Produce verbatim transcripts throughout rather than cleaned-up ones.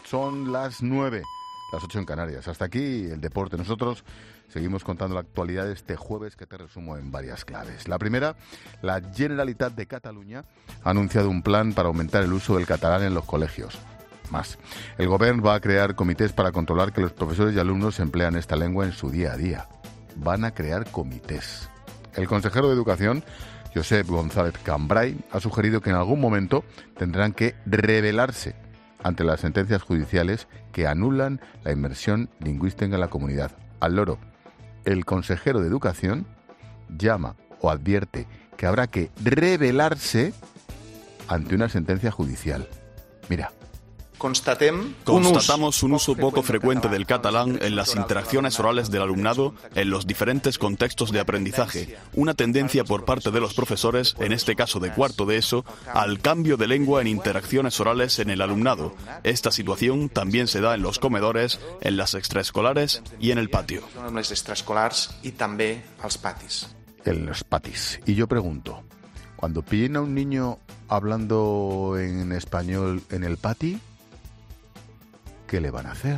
Son las nueve, las ocho en Canarias. Hasta aquí el deporte. Nosotros seguimos contando la actualidad de este jueves, que te resumo en varias claves. La primera, la Generalitat de Cataluña ha anunciado un plan para aumentar el uso del catalán en los colegios. Más, el Gobierno va a crear comités para controlar que los profesores y alumnos emplean esta lengua en su día a día. Van a crear comités. El consejero de Educación, Josep González Cambray, ha sugerido que en algún momento tendrán que rebelarse ante las sentencias judiciales que anulan la inmersión lingüística en la comunidad. Al loro, el consejero de Educación llama o advierte que habrá que rebelarse ante una sentencia judicial. Mira. Constatamos un uso poco frecuente del catalán en las interacciones orales del alumnado en los diferentes contextos de aprendizaje, una tendencia por parte de los profesores, en este caso de cuarto de ESO, al cambio de lengua en interacciones orales en el alumnado. Esta situación también se da en los comedores, en las extraescolares y en el patio. En les extraescolars y també als patis. En los patis. Y yo pregunto, cuando pillen a un niño hablando en español en el pati, ¿qué le van a hacer?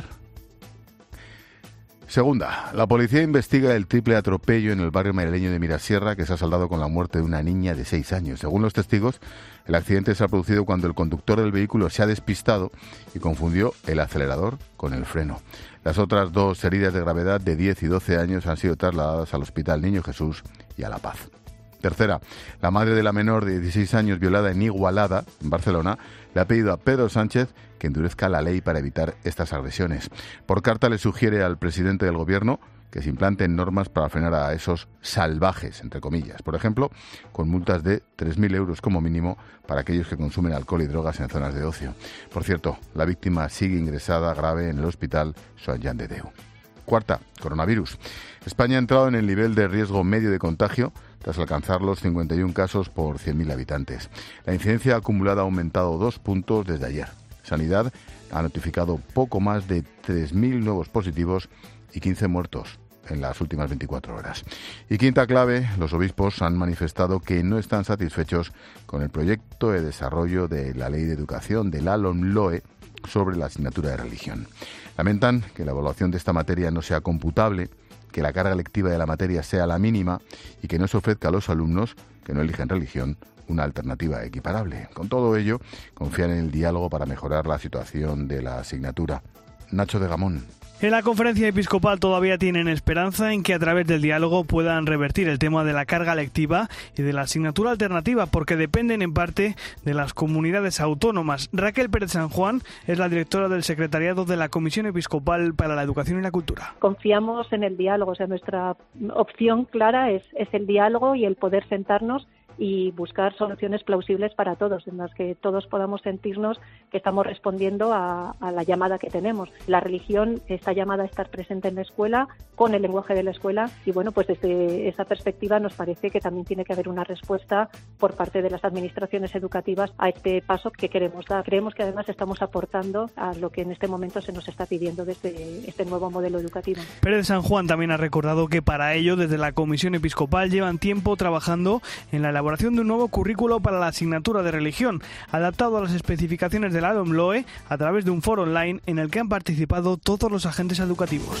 Segunda, la policía investiga el triple atropello en el barrio madrileño de Mirasierra, que se ha saldado con la muerte de una niña de seis años. Según los testigos, el accidente se ha producido cuando el conductor del vehículo se ha despistado y confundió el acelerador con el freno. Las otras dos heridas de gravedad de diez y doce años han sido trasladadas al Hospital Niño Jesús y a La Paz. Tercera, la madre de la menor de dieciséis años violada en Igualada, en Barcelona, le ha pedido a Pedro Sánchez que endurezca la ley para evitar estas agresiones. Por carta le sugiere al presidente del Gobierno que se implanten normas para frenar a esos salvajes, entre comillas. Por ejemplo, con multas de tres mil euros como mínimo para aquellos que consumen alcohol y drogas en zonas de ocio. Por cierto, la víctima sigue ingresada grave en el hospital Sant Jan de Déu. Cuarta, coronavirus. España ha entrado en el nivel de riesgo medio de contagio tras alcanzar los cincuenta y uno casos por cien mil habitantes. La incidencia acumulada ha aumentado dos puntos desde ayer. Sanidad ha notificado poco más de tres mil nuevos positivos y quince muertos en las últimas veinticuatro horas. Y quinta clave, los obispos han manifestado que no están satisfechos con el proyecto de desarrollo de la Ley de Educación de la LOMLOE sobre la asignatura de religión. Lamentan que la evaluación de esta materia no sea computable, que la carga lectiva de la materia sea la mínima y que no se ofrezca a los alumnos que no eligen religión una alternativa equiparable. Con todo ello, confían en el diálogo para mejorar la situación de la asignatura. Nacho de Gamón. En la conferencia episcopal todavía tienen esperanza en que a través del diálogo puedan revertir el tema de la carga lectiva y de la asignatura alternativa, porque dependen en parte de las comunidades autónomas. Raquel Pérez San Juan es la directora del secretariado de la Comisión Episcopal para la Educación y la Cultura. Confiamos en el diálogo, o sea, nuestra opción clara es, es el diálogo y el poder sentarnos y buscar soluciones plausibles para todos, en las que todos podamos sentirnos que estamos respondiendo a, a la llamada que tenemos. La religión está llamada a estar presente en la escuela, con el lenguaje de la escuela, y bueno, pues desde esa perspectiva nos parece que también tiene que haber una respuesta por parte de las administraciones educativas a este paso que queremos dar. Creemos que además estamos aportando a lo que en este momento se nos está pidiendo desde este nuevo modelo educativo. Pérez San Juan también ha recordado que para ello, desde la Comisión Episcopal, llevan tiempo trabajando en la elaboración de un nuevo currículo para la asignatura de religión, adaptado a las especificaciones de la LOMLOE a través de un foro online en el que han participado todos los agentes educativos.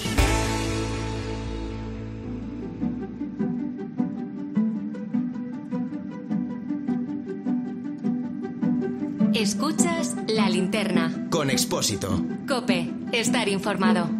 Escuchas La Linterna con Expósito. COPE, estar informado.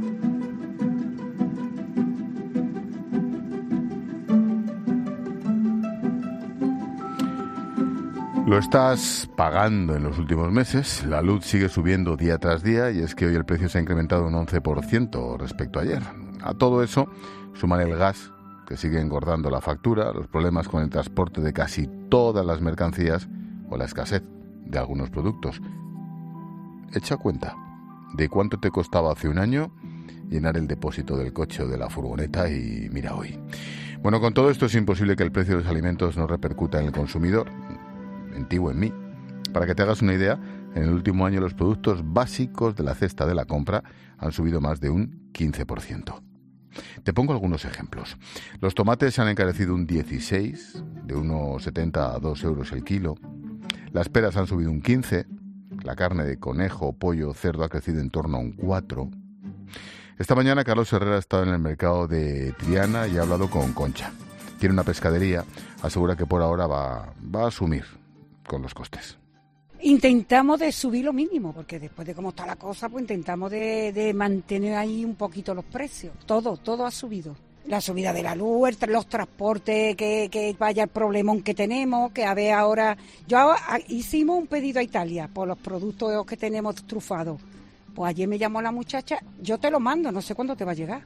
Lo estás pagando en los últimos meses, la luz sigue subiendo día tras día y es que hoy el precio se ha incrementado un once por ciento respecto a ayer. A todo eso, suman el gas, que sigue engordando la factura, los problemas con el transporte de casi todas las mercancías o la escasez de algunos productos. Echa cuenta de cuánto te costaba hace un año llenar el depósito del coche o de la furgoneta y mira hoy. Bueno, con todo esto es imposible que el precio de los alimentos no repercuta en el consumidor, en ti o en mí. Para que te hagas una idea, en el último año los productos básicos de la cesta de la compra han subido más de un quince por ciento. Te pongo algunos ejemplos. Los tomates se han encarecido un dieciséis, de uno setenta a dos euros el kilo. Las peras han subido un quince, La carne de conejo, pollo, cerdo ha crecido en torno a un cuatro. Esta mañana Carlos Herrera ha estado en el mercado de Triana y ha hablado con Concha. Tiene una pescadería, asegura que por ahora va, va a asumir con los costes. Intentamos de subir lo mínimo, porque después de cómo está la cosa, pues intentamos de, de mantener ahí un poquito los precios. Todo, todo ha subido. La subida de la luz, el, los transportes, que, que vaya el problemón que tenemos, que a ver ahora... Yo a, hicimos un pedido a Italia por los productos que tenemos trufados. Pues ayer me llamó la muchacha, yo te lo mando, no sé cuándo te va a llegar.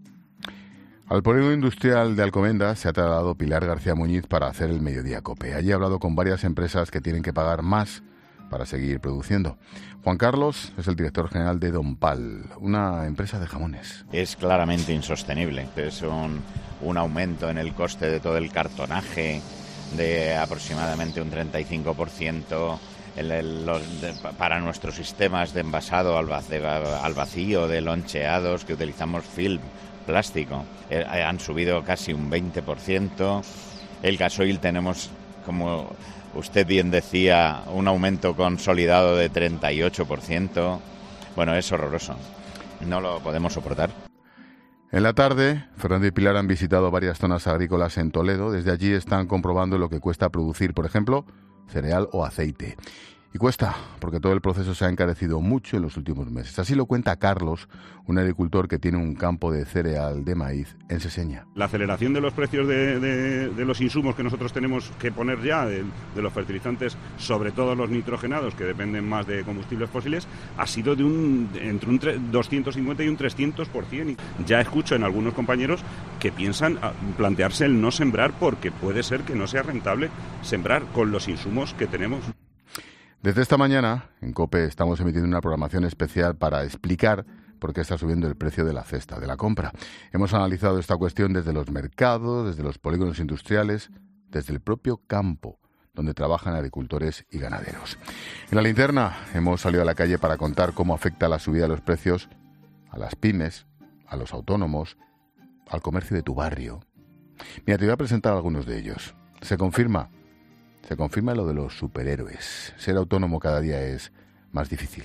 Al polígono industrial de Alcobendas se ha trasladado Pilar García Muñiz para hacer el Mediodía Cope. Allí ha hablado con varias empresas que tienen que pagar más para seguir produciendo. Juan Carlos es el director general de Don Pal, una empresa de jamones. Es claramente insostenible. Es un, un aumento en el coste de todo el cartonaje de aproximadamente un treinta y cinco por ciento. El, el, los, de, para nuestros sistemas de envasado al, de, al vacío, de loncheados, que utilizamos film, plástico, eh, han subido casi un veinte por ciento. El gasoil tenemos, como usted bien decía, un aumento consolidado de treinta y ocho por ciento. Bueno, es horroroso. No lo podemos soportar. En la tarde, Fernando y Pilar han visitado varias zonas agrícolas en Toledo. Desde allí están comprobando lo que cuesta producir, por ejemplo, cereal o aceite. Y cuesta, porque todo el proceso se ha encarecido mucho en los últimos meses. Así lo cuenta Carlos, un agricultor que tiene un campo de cereal de maíz en Seseña. La aceleración de los precios de, de, de los insumos que nosotros tenemos que poner ya, de, de los fertilizantes, sobre todo los nitrogenados, que dependen más de combustibles fósiles, ha sido de un entre un doscientos cincuenta y un trescientos por ciento. Ya escucho en algunos compañeros que piensan plantearse el no sembrar porque puede ser que no sea rentable sembrar con los insumos que tenemos. Desde esta mañana, en COPE, estamos emitiendo una programación especial para explicar por qué está subiendo el precio de la cesta de la compra. Hemos analizado esta cuestión desde los mercados, desde los polígonos industriales, desde el propio campo, donde trabajan agricultores y ganaderos. En la linterna hemos salido a la calle para contar cómo afecta la subida de los precios a las pymes, a los autónomos, al comercio de tu barrio. Mira, te voy a presentar algunos de ellos. Se confirma. Se confirma lo de los superhéroes. Ser autónomo cada día es más difícil.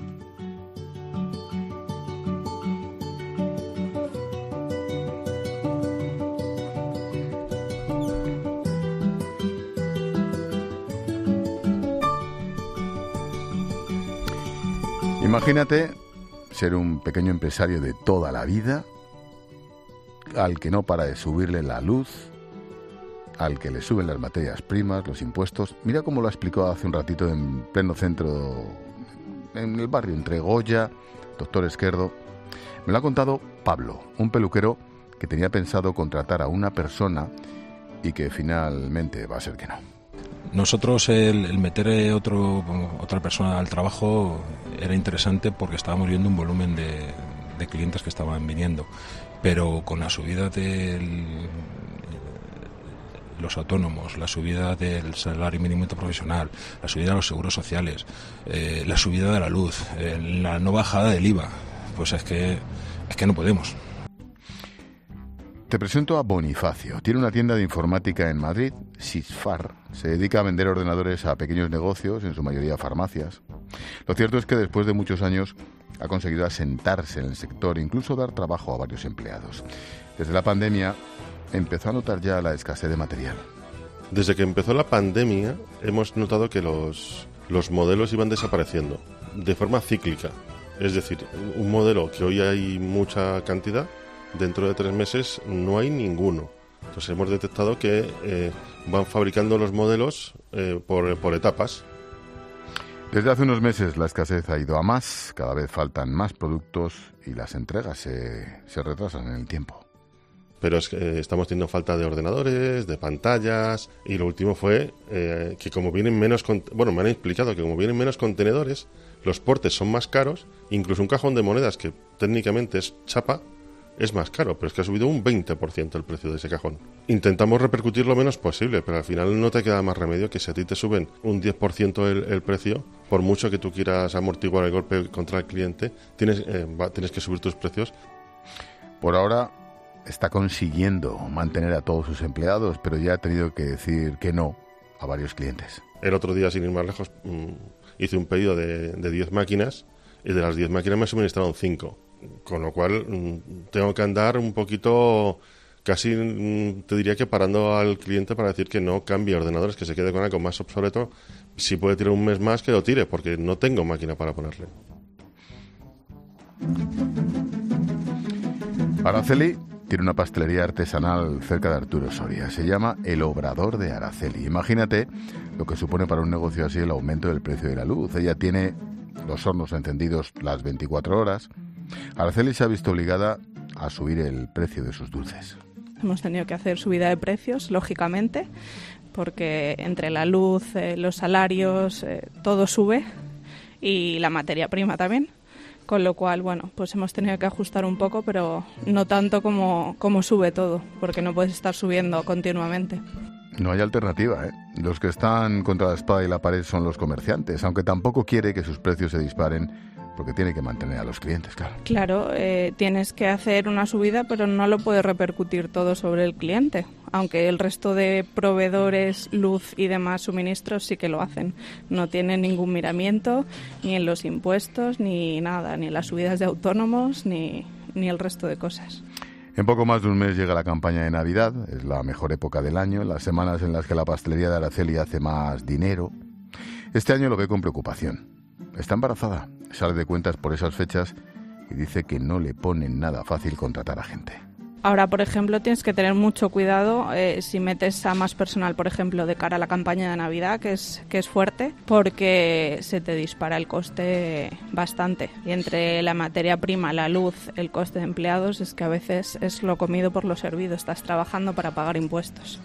Imagínate ser un pequeño empresario de toda la vida, al que no para de subirle la luz, al que le suben las materias primas, los impuestos. Mira cómo lo ha explicado hace un ratito en pleno centro, en el barrio, entre Goya, Doctor Esquerdo. Me lo ha contado Pablo, un peluquero que tenía pensado contratar a una persona y que finalmente va a ser que no. Nosotros el, el meter otro, otra persona al trabajo era interesante porque estábamos viendo un volumen de, de clientes que estaban viniendo, pero con la subida del los autónomos, la subida del salario mínimo interprofesional, la subida de los seguros sociales, eh, la subida de la luz, eh, la no bajada del I V A, pues es que es que no podemos. Te presento a Bonifacio. Tiene una tienda de informática en Madrid, Sisfar. Se dedica a vender ordenadores a pequeños negocios, en su mayoría farmacias. Lo cierto es que después de muchos años ha conseguido asentarse en el sector e incluso dar trabajo a varios empleados. Desde la pandemia empezó a notar ya la escasez de material. Desde que empezó la pandemia hemos notado que los, los modelos iban desapareciendo de forma cíclica. Es decir, un modelo que hoy hay mucha cantidad, dentro de tres meses no hay ninguno. Entonces hemos detectado que eh, van fabricando los modelos eh, por, por etapas. Desde hace unos meses la escasez ha ido a más, cada vez faltan más productos y las entregas se, se retrasan en el tiempo. Pero es que eh, estamos teniendo falta de ordenadores, de pantallas, y lo último fue eh, que como vienen menos... Con- bueno, me han explicado que como vienen menos contenedores, los portes son más caros, incluso un cajón de monedas que técnicamente es chapa, es más caro, pero es que ha subido un veinte por ciento el precio de ese cajón. Intentamos repercutir lo menos posible, pero al final no te queda más remedio que si a ti te suben un diez por ciento el, el precio, por mucho que tú quieras amortiguar el golpe contra el cliente, tienes, eh, va, tienes que subir tus precios. Por ahora está consiguiendo mantener a todos sus empleados, pero ya ha tenido que decir que no a varios clientes. El otro día, sin ir más lejos, mmm, hice un pedido de, de diez máquinas y de las diez máquinas me suministraron cinco. Con lo cual mm, tengo que andar un poquito, casi mm, te diría que parando al cliente para decir que no cambie ordenadores, que se quede con algo más obsoleto. Si puede tirar un mes más, que lo tire, porque no tengo máquina para ponerle. Araceli tiene una pastelería artesanal cerca de Arturo Soria. Se llama El Obrador de Araceli. Imagínate lo que supone para un negocio así el aumento del precio de la luz. Ella tiene los hornos encendidos las veinticuatro horas. Araceli se ha visto obligada a subir el precio de sus dulces. Hemos tenido que hacer subida de precios, lógicamente, porque entre la luz, eh, los salarios, eh, todo sube, y la materia prima también. Con lo cual, bueno, pues hemos tenido que ajustar un poco, pero no tanto como, como sube todo, porque no puedes estar subiendo continuamente. No hay alternativa, ¿eh? Los que están contra la espada y la pared son los comerciantes, aunque tampoco quiere que sus precios se disparen, porque tiene que mantener a los clientes, claro. Claro, eh, tienes que hacer una subida, pero no lo puedes repercutir todo sobre el cliente, aunque el resto de proveedores, luz y demás suministros sí que lo hacen. No tienen ningún miramiento, ni en los impuestos, ni nada, ni en las subidas de autónomos, ni, ni el resto de cosas. En poco más de un mes llega la campaña de Navidad, es la mejor época del año, las semanas en las que la pastelería de Araceli hace más dinero. Este año lo ve con preocupación. Está embarazada, sale de cuentas por esas fechas y dice que no le ponen nada fácil contratar a gente. Ahora, por ejemplo, tienes que tener mucho cuidado eh, si metes a más personal, por ejemplo, de cara a la campaña de Navidad, que es, que es fuerte, porque se te dispara el coste bastante. Y entre la materia prima, la luz, el coste de empleados, es que a veces es lo comido por lo servido. Estás trabajando para pagar impuestos.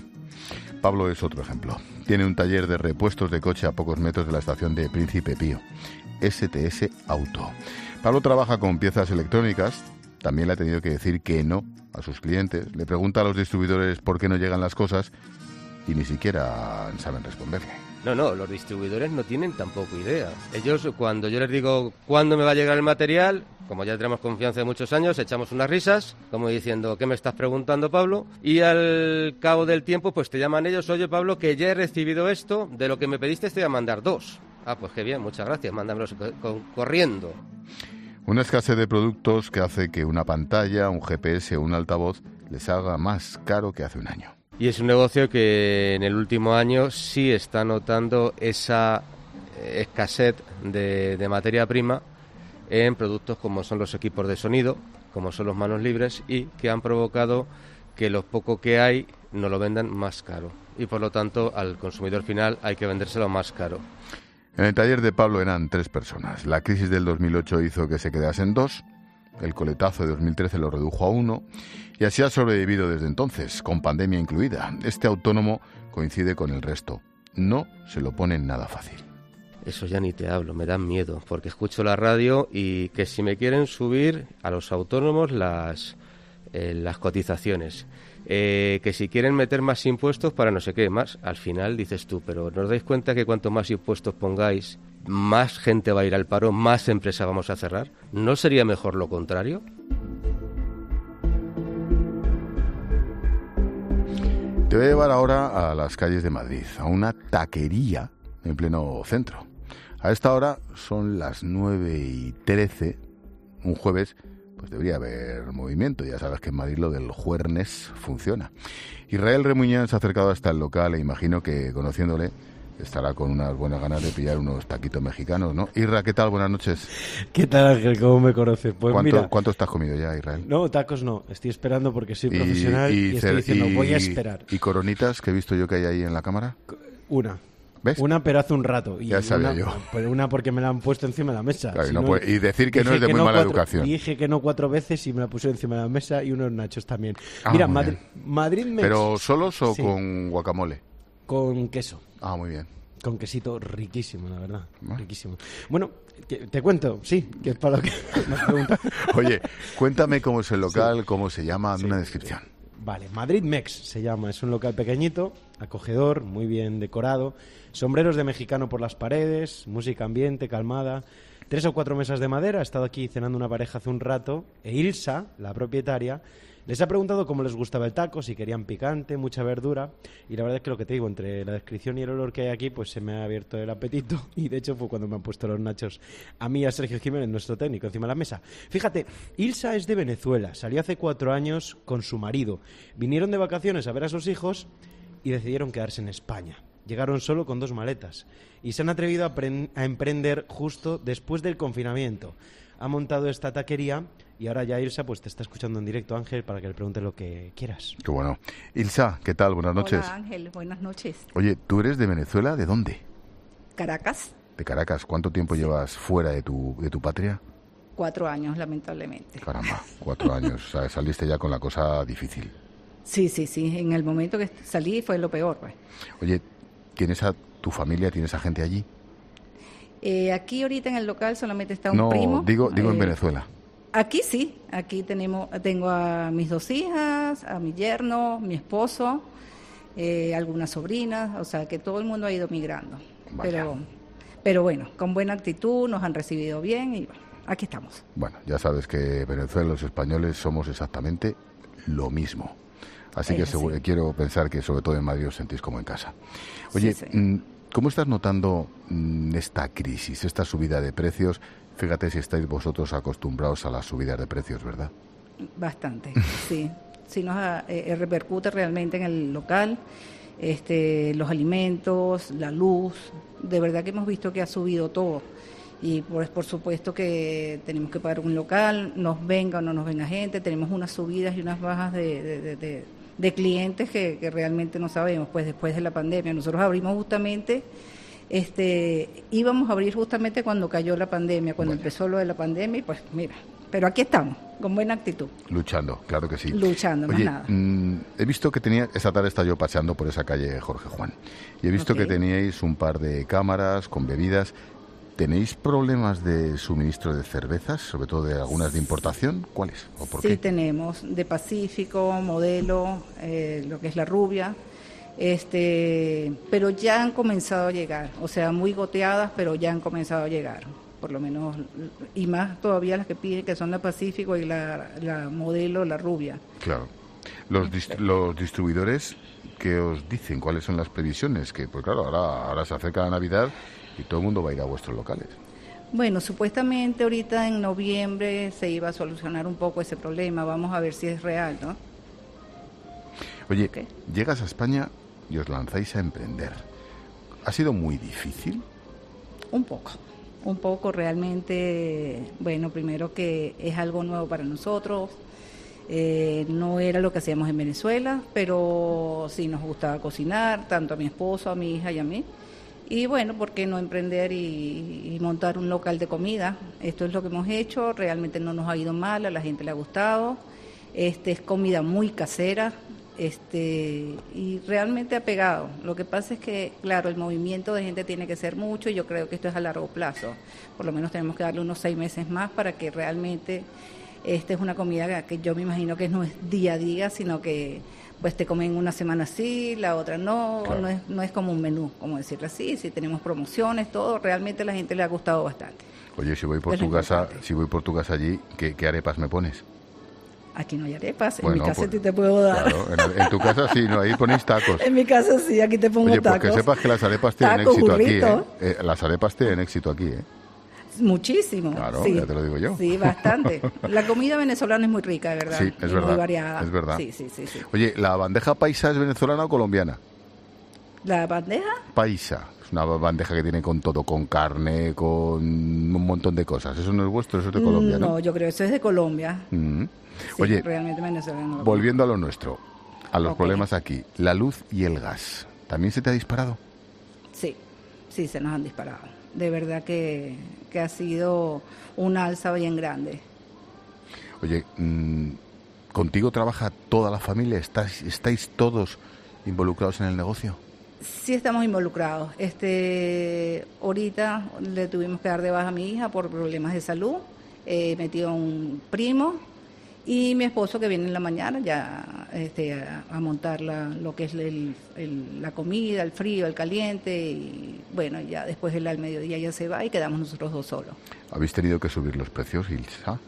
Pablo es otro ejemplo. Tiene un taller de repuestos de coche a pocos metros de la estación de Príncipe Pío, S T S Auto. Pablo trabaja con piezas electrónicas, también le ha tenido que decir que no a sus clientes. Le pregunta a los distribuidores por qué no llegan las cosas y ni siquiera saben responderle. No, no, los distribuidores no tienen tampoco idea. Ellos, cuando yo les digo cuándo me va a llegar el material, como ya tenemos confianza de muchos años, echamos unas risas, como diciendo, ¿qué me estás preguntando, Pablo? Y al cabo del tiempo, pues te llaman ellos, oye, Pablo, que ya he recibido esto, de lo que me pediste te voy a mandar dos. Ah, pues qué bien, muchas gracias, mándamelos corriendo. Una escasez de productos que hace que una pantalla, un G P S o un altavoz les haga más caro que hace un año. Y es un negocio que en el último año sí está notando esa escasez de, de materia prima en productos como son los equipos de sonido, como son los manos libres, y que han provocado que lo poco que hay nos lo vendan más caro. Y por lo tanto al consumidor final hay que vendérselo más caro. En el taller de Pablo eran tres personas. La crisis del dos mil ocho hizo que se quedasen dos. El coletazo de dos mil trece lo redujo a uno. Y así ha sobrevivido desde entonces, con pandemia incluida. Este autónomo coincide con el resto. No se lo ponen nada fácil. Eso ya ni te hablo, me dan miedo, porque escucho la radio y que si me quieren subir a los autónomos las, eh, las cotizaciones, eh, que si quieren meter más impuestos para no sé qué más, al final dices tú, pero ¿no os dais cuenta que cuanto más impuestos pongáis, más gente va a ir al paro, más empresas vamos a cerrar? ¿No sería mejor lo contrario? Te voy a llevar ahora a las calles de Madrid, a una taquería en pleno centro. A esta hora son las nueve y trece, un jueves, pues debería haber movimiento. Ya sabes que en Madrid lo del juernes funciona. Israel Remuñán se ha acercado hasta el local e imagino que, conociéndole, estará con unas buenas ganas de pillar unos taquitos mexicanos, ¿no? Isra, ¿qué tal? Buenas noches. ¿Qué tal, Ángel? ¿Cómo me conoces? Pues ¿Cuánto, mira, ¿Cuánto estás comido ya, Israel? No, tacos no. Estoy esperando porque soy profesional y, y, y estoy diciendo, y, voy a esperar. ¿Y coronitas que he visto yo que hay ahí en la cámara? Una. ¿Ves? Una, pero hace un rato. Y ya sabía una, yo. Pero una porque me la han puesto encima de la mesa. Claro, si y, no no, puede, y decir que no es de muy no mala cuatro, educación. Dije que no cuatro veces y me la pusieron encima de la mesa y unos nachos también. Ah, Mira, Madrid, Madrid me... ¿Pero solos o sí. con guacamole? Con queso. Ah, muy bien. Con quesito riquísimo, la verdad. ¿Ah? Riquísimo. Bueno, te cuento, sí, que es para lo que me has preguntado. Oye, cuéntame cómo es el local, sí. cómo se llama, dame sí. una descripción. Vale, Madrid Mex se llama. Es un local pequeñito, acogedor, muy bien decorado. Sombreros de mexicano por las paredes, música ambiente, calmada. Tres o cuatro mesas de madera. Ha estado aquí cenando una pareja hace un rato. E Ilsa, la propietaria, Les ha preguntado cómo les gustaba el taco, si querían picante, mucha verdura, y la verdad es que lo que te digo, entre la descripción y el olor que hay aquí, pues se me ha abierto el apetito, y de hecho fue cuando me han puesto los nachos a mí y a Sergio Jiménez, nuestro técnico, encima de la mesa. Fíjate, Ilsa es de Venezuela, salió hace cuatro años con su marido, vinieron de vacaciones a ver a sus hijos y decidieron quedarse en España. Llegaron solo con dos maletas y se han atrevido a, a emprender justo después del confinamiento. Ha montado esta taquería y ahora ya Ilsa pues te está escuchando en directo, Ángel, para que le preguntes lo que quieras. Qué bueno. Ilsa, ¿qué tal? Buenas noches. Hola Ángel, buenas noches. Oye, ¿tú eres de Venezuela? ¿De dónde? Caracas. De Caracas. ¿Cuánto tiempo sí. llevas fuera de tu, de tu patria? Cuatro años, lamentablemente. Caramba, cuatro años. O sea, saliste ya con la cosa difícil. Sí, sí, sí. En el momento que salí fue lo peor, pues. Oye, ¿tienes a tu familia, tienes a gente allí? Eh, aquí ahorita en el local solamente está un no, primo. No, digo, digo eh, en Venezuela. Aquí sí, aquí tenemos, tengo a mis dos hijas, a mi yerno, mi esposo, eh, algunas sobrinas, o sea que todo el mundo ha ido migrando. Vaya. Pero, pero bueno, con buena actitud, nos han recibido bien y bueno, aquí estamos. Bueno, ya sabes que Venezuela y los españoles somos exactamente lo mismo. Así que seguro, sí. quiero pensar que sobre todo en Madrid os sentís como en casa. Oye, sí, sí. ¿cómo estás notando esta crisis, esta subida de precios? Fíjate si estáis vosotros acostumbrados a las subidas de precios, ¿verdad? Bastante, sí. Sí nos eh, repercute realmente en el local, este, los alimentos, la luz. De verdad que hemos visto que ha subido todo. Y pues por supuesto que tenemos que pagar un local, nos venga o no nos venga gente, tenemos unas subidas y unas bajas de, de, de, de, de clientes que, que realmente no sabemos, pues después de la pandemia. Nosotros abrimos justamente, este, íbamos a abrir justamente cuando cayó la pandemia, cuando bueno. empezó lo de la pandemia y pues mira, pero aquí estamos, con buena actitud. Luchando, claro que sí. Luchando, Oye, más nada. Mmm, he visto que tenía, esta tarde estaba yo paseando por esa calle Jorge Juan, y he visto okay. que teníais un par de cámaras con bebidas. ¿Tenéis problemas de suministro de cervezas, sobre todo de algunas de importación? ¿Cuáles o por sí, qué? Sí, tenemos de Pacífico, Modelo, eh, lo que es la Rubia, este, pero ya han comenzado a llegar, o sea, muy goteadas, pero ya han comenzado a llegar, por lo menos, y más todavía las que piden, que son la Pacífico y la, la Modelo, la Rubia. Claro. Los, dist- los distribuidores, ¿qué os dicen? ¿Cuáles son las previsiones? Que, pues claro, ahora, ahora se acerca la Navidad y todo el mundo va a ir a vuestros locales. Bueno, supuestamente ahorita en noviembre se iba a solucionar un poco ese problema. Vamos a ver si es real, ¿no? Oye, okay. llegas a España y os lanzáis a emprender. ¿Ha sido muy difícil? Un poco, un poco realmente. Bueno, primero que es algo nuevo para nosotros. Eh, no era lo que hacíamos en Venezuela, pero sí nos gustaba cocinar, tanto a mi esposo, a mi hija y a mí. Y bueno, ¿por qué no emprender y, y montar un local de comida? Esto es lo que hemos hecho, realmente no nos ha ido mal, a la gente le ha gustado. Este es comida muy casera, este y realmente ha pegado. Lo que pasa es que, claro, el movimiento de gente tiene que ser mucho y yo creo que esto es a largo plazo. Por lo menos tenemos que darle unos seis meses más para que realmente esta es una comida que yo me imagino que no es día a día, sino que pues te comen una semana sí, la otra no, claro. no es no es como un menú, como decirlo así, si tenemos promociones, todo, realmente a la gente le ha gustado bastante. Oye, si voy por es tu casa, si voy por tu casa allí, ¿qué, qué arepas me pones? Aquí no hay arepas, bueno, en mi casa pues, sí te puedo dar. Claro, en, en tu casa sí, no, ahí ponéis tacos. En mi casa sí, aquí te pongo Oye, tacos. Oye, pues que sepas que las arepas tienen Taco, éxito burrito. aquí, ¿eh? ¿eh? Las arepas tienen éxito aquí, ¿eh? Muchísimo. Claro, sí. ya te lo digo yo. Sí, bastante. La comida venezolana es muy rica, de verdad. Sí, es y verdad. Muy variada. Es verdad. Sí, sí, sí, sí. Oye, ¿la bandeja paisa es venezolana o colombiana? ¿La bandeja? Paisa. Es una bandeja que tiene con todo, con carne, con un montón de cosas. ¿Eso no es vuestro? ¿Eso es de Colombia, no? No, yo creo que eso es de Colombia. Mm. Sí, Oye, realmente venezolano. Volviendo a lo nuestro, a los okay. problemas aquí, la luz y el gas, ¿también se te ha disparado? Sí, sí, se nos han disparado. De verdad que, que ha sido un alza bien grande. Oye, mmm, ¿contigo trabaja toda la familia? ¿Estáis, ¿Estáis todos involucrados en el negocio? Sí, estamos involucrados. Este, ahorita le tuvimos que dar de baja a mi hija por problemas de salud. He metido a un primo y mi esposo que viene en la mañana ya este, a, a montar la, lo que es el, el, la comida, el frío, el caliente y bueno, ya después del al mediodía ya se va y quedamos nosotros dos solos. ¿Habéis tenido que subir los precios, Ilsa?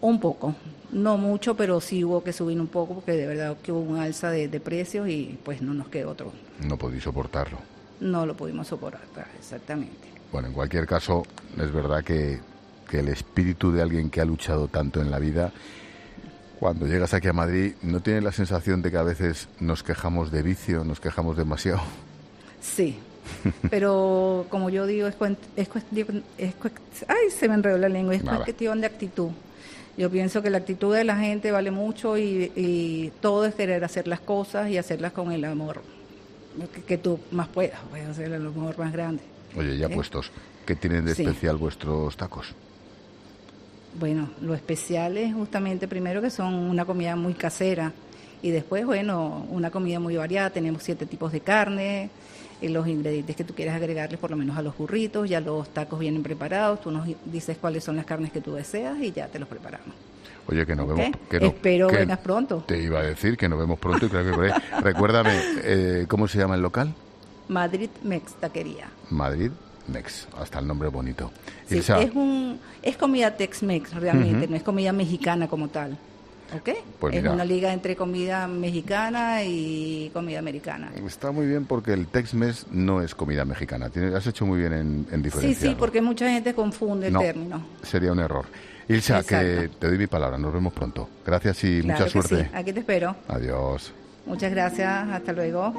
Un poco, no mucho, pero sí hubo que subir un poco porque de verdad que hubo un alza de, de precios y pues no nos quedó otro. No podéis soportarlo. No lo pudimos soportar, exactamente. Bueno, en cualquier caso, es verdad que, que el espíritu de alguien que ha luchado tanto en la vida, cuando llegas aquí a Madrid, ¿no tienes la sensación de que a veces nos quejamos de vicio, nos quejamos demasiado? Sí, pero como yo digo, es, cuen- es cuestión, es cuest- ay, se me enredó la lengua, es Nada. cuestión de actitud. Yo pienso que la actitud de la gente vale mucho y, y todo es querer hacer las cosas y hacerlas con el amor que, que tú más puedas, puedes hacer el amor más grande. Oye, ya ¿Eh? puestos, ¿qué tienen de Sí. especial vuestros tacos? Bueno, lo especial es justamente primero que son una comida muy casera y después, bueno, una comida muy variada. Tenemos siete tipos de carne, eh, los ingredientes que tú quieras agregarles por lo menos a los burritos, ya los tacos vienen preparados, tú nos dices cuáles son las carnes que tú deseas y ya te los preparamos. Oye, que nos ¿Ok? vemos... Que no- Espero que vengas pronto. Te iba a decir que nos vemos pronto y creo que por ahí. Recuérdame, eh, ¿cómo se llama el local? Madrid Mex Taquería. Madrid Mex, hasta el nombre bonito. Sí, Ilsa, es un es comida Tex-Mex realmente, Ujú. no es comida mexicana como tal. ¿Ok? Pues es mira. una liga entre comida mexicana y comida americana. está muy bien porque el Tex-Mex no es comida mexicana. Tienes- has hecho muy bien en, en Sí, diferenciarlo. sí, porque mucha gente confunde el No, término. sería un error. Ilsa, que Exacto. te doy mi palabra. Nos vemos pronto. Gracias y Claro mucha que suerte. sí, aquí te espero. Adiós. Muchas gracias, hasta luego.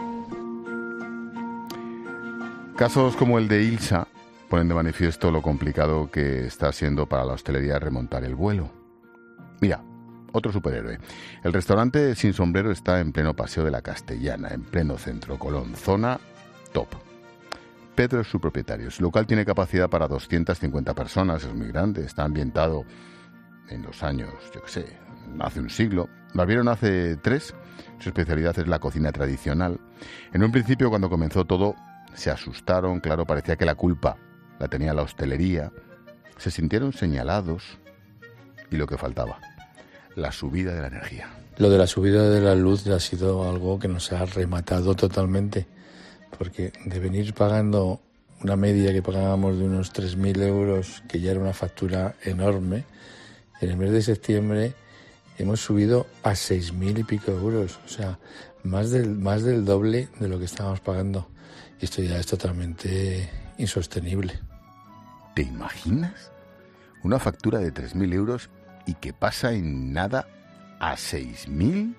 Casos como el de Ilsa ponen de manifiesto lo complicado que está siendo para la hostelería remontar el vuelo. Mira, otro superhéroe. El restaurante Sin Sombrero está en pleno Paseo de la Castellana, en pleno centro, Colón, zona top. Pedro es su propietario. Su local tiene capacidad para doscientas cincuenta personas, es muy grande, está ambientado en los años, yo qué sé, hace un siglo. Lo abrieron hace tres, su especialidad es la cocina tradicional. En un principio, cuando comenzó todo, se asustaron, claro, parecía que la culpa la tenía la hostelería. Se sintieron señalados y lo que faltaba, la subida de la energía. Lo de la subida de la luz ha sido algo que nos ha rematado totalmente, porque de venir pagando una media que pagábamos de unos tres mil euros, que ya era una factura enorme, en el mes de septiembre hemos subido a seis mil y pico euros, o sea, más del, más del doble de lo que estábamos pagando. Y esto ya es totalmente insostenible. ¿Te imaginas? Una factura de tres mil euros y que pasa en nada a seis mil.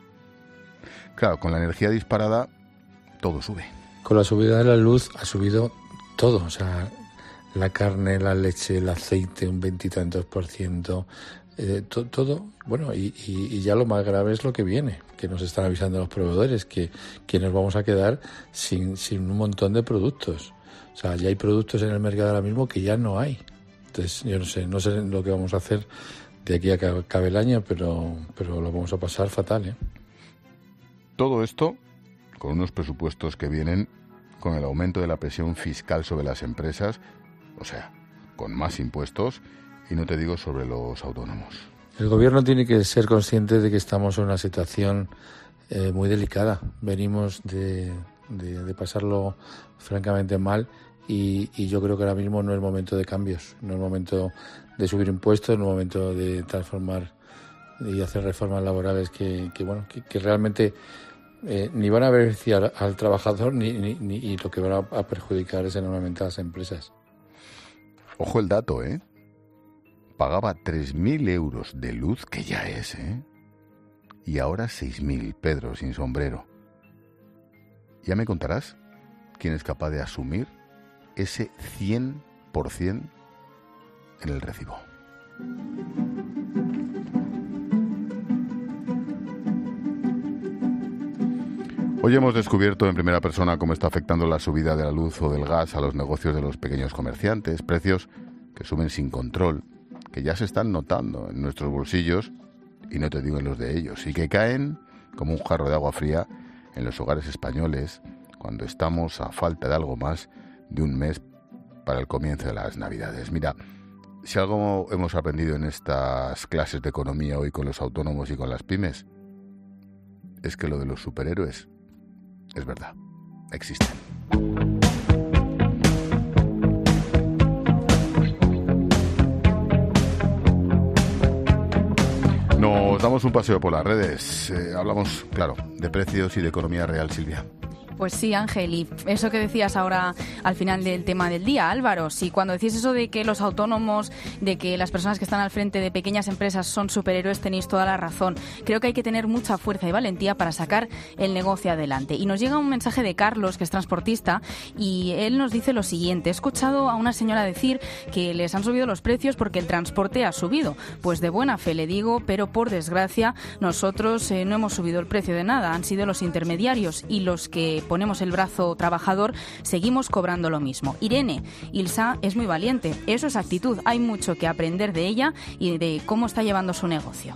Claro, con la energía disparada, todo sube. Con la subida de la luz ha subido todo, o sea, la carne, la leche, el aceite, un veintitantos por ciento, eh, to- todo, bueno, y, y, y ya lo más grave es lo que viene, que nos están avisando los proveedores, que, que nos vamos a quedar sin, sin un montón de productos. O sea, ya hay productos en el mercado ahora mismo que ya no hay. Entonces, yo no sé, no sé lo que vamos a hacer de aquí a que acabe el año, pero, pero lo vamos a pasar fatal, ¿eh? Todo esto con unos presupuestos que vienen con el aumento de la presión fiscal sobre las empresas, o sea, con más impuestos, y no te digo sobre los autónomos. El gobierno tiene que ser consciente de que estamos en una situación eh, muy delicada. Venimos de, de, de pasarlo francamente mal y, y yo creo que ahora mismo no es momento de cambios, no es momento de subir impuestos, no es momento de transformar y hacer reformas laborales que, que bueno, que, que realmente eh, ni van a beneficiar al trabajador ni, ni, ni y lo que van a, a perjudicar es enormemente a las empresas. Ojo el dato, ¿eh? Pagaba tres mil euros de luz, que ya es, ¿eh? Y ahora seis mil, Pedro, sin sombrero. Ya me contarás quién es capaz de asumir ese cien por ciento en el recibo. Hoy hemos descubierto en primera persona cómo está afectando la subida de la luz o del gas a los negocios de los pequeños comerciantes, precios que suben sin control, que ya se están notando en nuestros bolsillos, y no te digo en los de ellos, y que caen como un jarro de agua fría en los hogares españoles cuando estamos a falta de algo más de un mes para el comienzo de las Navidades. Mira, si algo hemos aprendido en estas clases de economía hoy con los autónomos y con las pymes, es que lo de los superhéroes es verdad, existen. Nos damos un paseo por las redes. Eh, hablamos, claro, de precios y de economía real, Silvia. Pues sí, Ángel, y eso que decías ahora al final del tema del día, Álvaro, sí, cuando decís eso de que los autónomos, de que las personas que están al frente de pequeñas empresas son superhéroes, tenéis toda la razón. Creo que hay que tener mucha fuerza y valentía para sacar el negocio adelante. Y nos llega un mensaje de Carlos, que es transportista, y él nos dice lo siguiente: he escuchado a una señora decir que les han subido los precios porque el transporte ha subido. Pues de buena fe le digo, pero por desgracia nosotros eh, no hemos subido el precio de nada, han sido los intermediarios y los que ponemos el brazo trabajador, seguimos cobrando lo mismo. Irene, Ilsa es muy valiente, eso es actitud, hay mucho que aprender de ella y de cómo está llevando su negocio.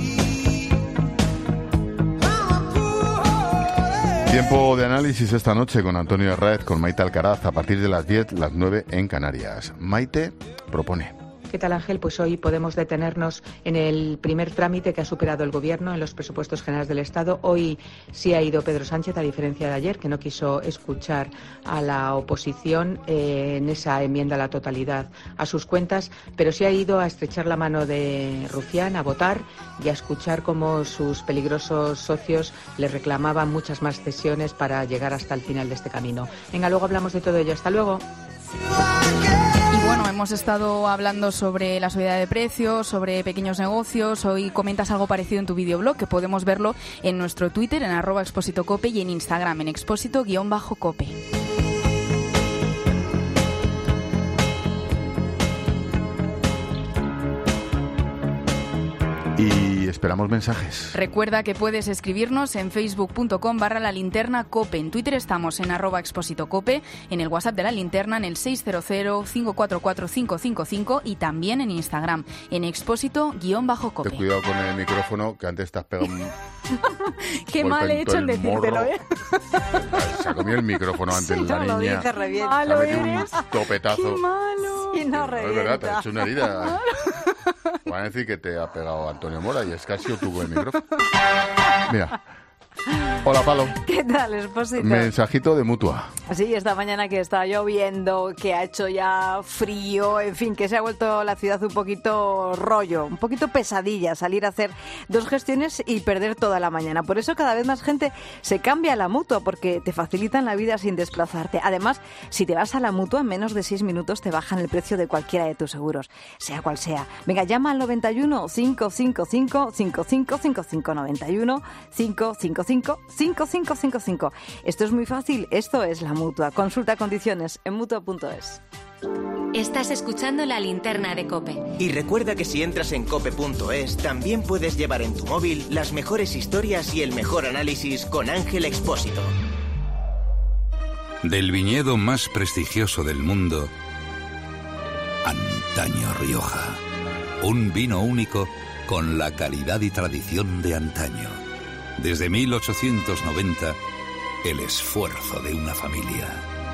Tiempo de análisis esta noche con Antonio Arraez, con Maite Alcaraz, a partir de las diez, las nueve en Canarias. Maite propone. ¿Qué tal, Ángel? Pues hoy podemos detenernos en el primer trámite que ha superado el Gobierno en los presupuestos generales del Estado. Hoy sí ha ido Pedro Sánchez, a diferencia de ayer, que no quiso escuchar a la oposición eh, en esa enmienda a la totalidad a sus cuentas, pero sí ha ido a estrechar la mano de Rufián, a votar y a escuchar cómo sus peligrosos socios le reclamaban muchas más cesiones para llegar hasta el final de este camino. Venga, luego hablamos de todo ello. Hasta luego. Bueno, hemos estado hablando sobre la subida de precios, sobre pequeños negocios. Hoy comentas algo parecido en tu videoblog, que podemos verlo en nuestro Twitter, en arroba expósitocope, y en Instagram, en expósito-cope. Y esperamos mensajes. Recuerda que puedes escribirnos en facebook.com barra la linterna cope. En Twitter estamos en arroba expósitocope, en el WhatsApp de la linterna en el seis cero cero, cinco cuatro cuatro, cinco cinco cinco y también en Instagram en expósito-cope. Ten cuidado con el micrófono, que antes te has pegado un... Qué mal he hecho en decírtelo, ¿eh? Se ha comido el micrófono antes sí, la no, niña. Lo dije re bien. Malo eres. Un topetazo. Qué malo. Y no, no es verdad, te ha hecho una herida. Van a decir que te ha pegado Antonio Mora y es que ha sido tú con el micrófono. Mira. Hola, Palo. ¿Qué tal, Expósito? Mensajito de Mutua. Sí, esta mañana que está lloviendo, que ha hecho ya frío, en fin, que se ha vuelto la ciudad un poquito rollo, un poquito pesadilla, salir a hacer dos gestiones y perder toda la mañana. Por eso cada vez más gente se cambia a la Mutua, porque te facilitan la vida sin desplazarte. Además, si te vas a la Mutua, en menos de seis minutos te bajan el precio de cualquiera de tus seguros, sea cual sea. Venga, llama al noventa y uno, cinco cinco cinco, cinco cinco cinco cinco, noventa y uno, cinco cinco cinco, cinco cinco cinco cinco. Esto es muy fácil, esto es la Mutua. Consulta condiciones en mutua punto es. Estás escuchando La Linterna de COPE. Y recuerda que si entras en cope punto es, también puedes llevar en tu móvil las mejores historias y el mejor análisis con Ángel Expósito. Del viñedo más prestigioso del mundo, Antaño Rioja. Un vino único con la calidad y tradición de antaño. Desde mil ochocientos noventa, el esfuerzo de una familia.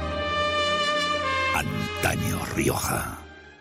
Antaño Rioja.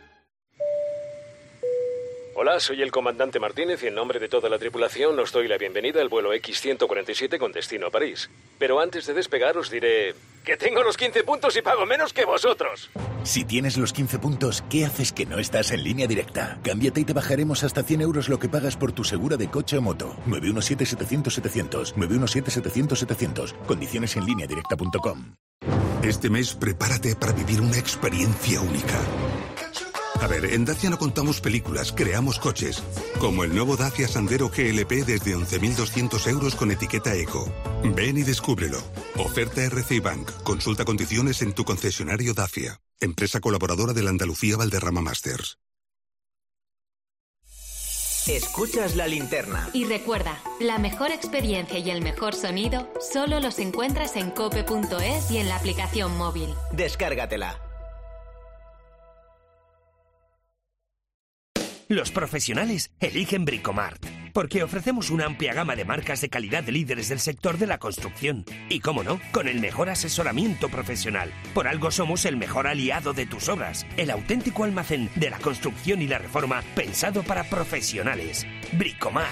Hola, soy el comandante Martínez y en nombre de toda la tripulación os doy la bienvenida al vuelo equis ciento cuarenta y siete con destino a París. Pero antes de despegar os diré que tengo los quince puntos y pago menos que vosotros. Si tienes los quince puntos, ¿qué haces que no estás en Línea Directa? Cámbiate y te bajaremos hasta cien euros lo que pagas por tu segura de coche o moto. nueve uno siete, setecientos, setecientos. nueve uno siete, setecientos, setecientos. Condiciones en línea directa punto com. Este mes prepárate para vivir una experiencia única. A ver, en Dacia no contamos películas, creamos coches. Como el nuevo Dacia Sandero G L P desde once mil doscientos euros con etiqueta Eco. Ven y descúbrelo. Oferta R C I Bank. Consulta condiciones en tu concesionario Dacia. Empresa colaboradora de la Andalucía Valderrama Masters. Escuchas La Linterna. Y recuerda, la mejor experiencia y el mejor sonido solo los encuentras en cope punto es y en la aplicación móvil. Descárgatela. Los profesionales eligen Bricomart, porque ofrecemos una amplia gama de marcas de calidad de líderes del sector de la construcción. Y cómo no, con el mejor asesoramiento profesional. Por algo somos el mejor aliado de tus obras, el auténtico almacén de la construcción y la reforma pensado para profesionales. Bricomart.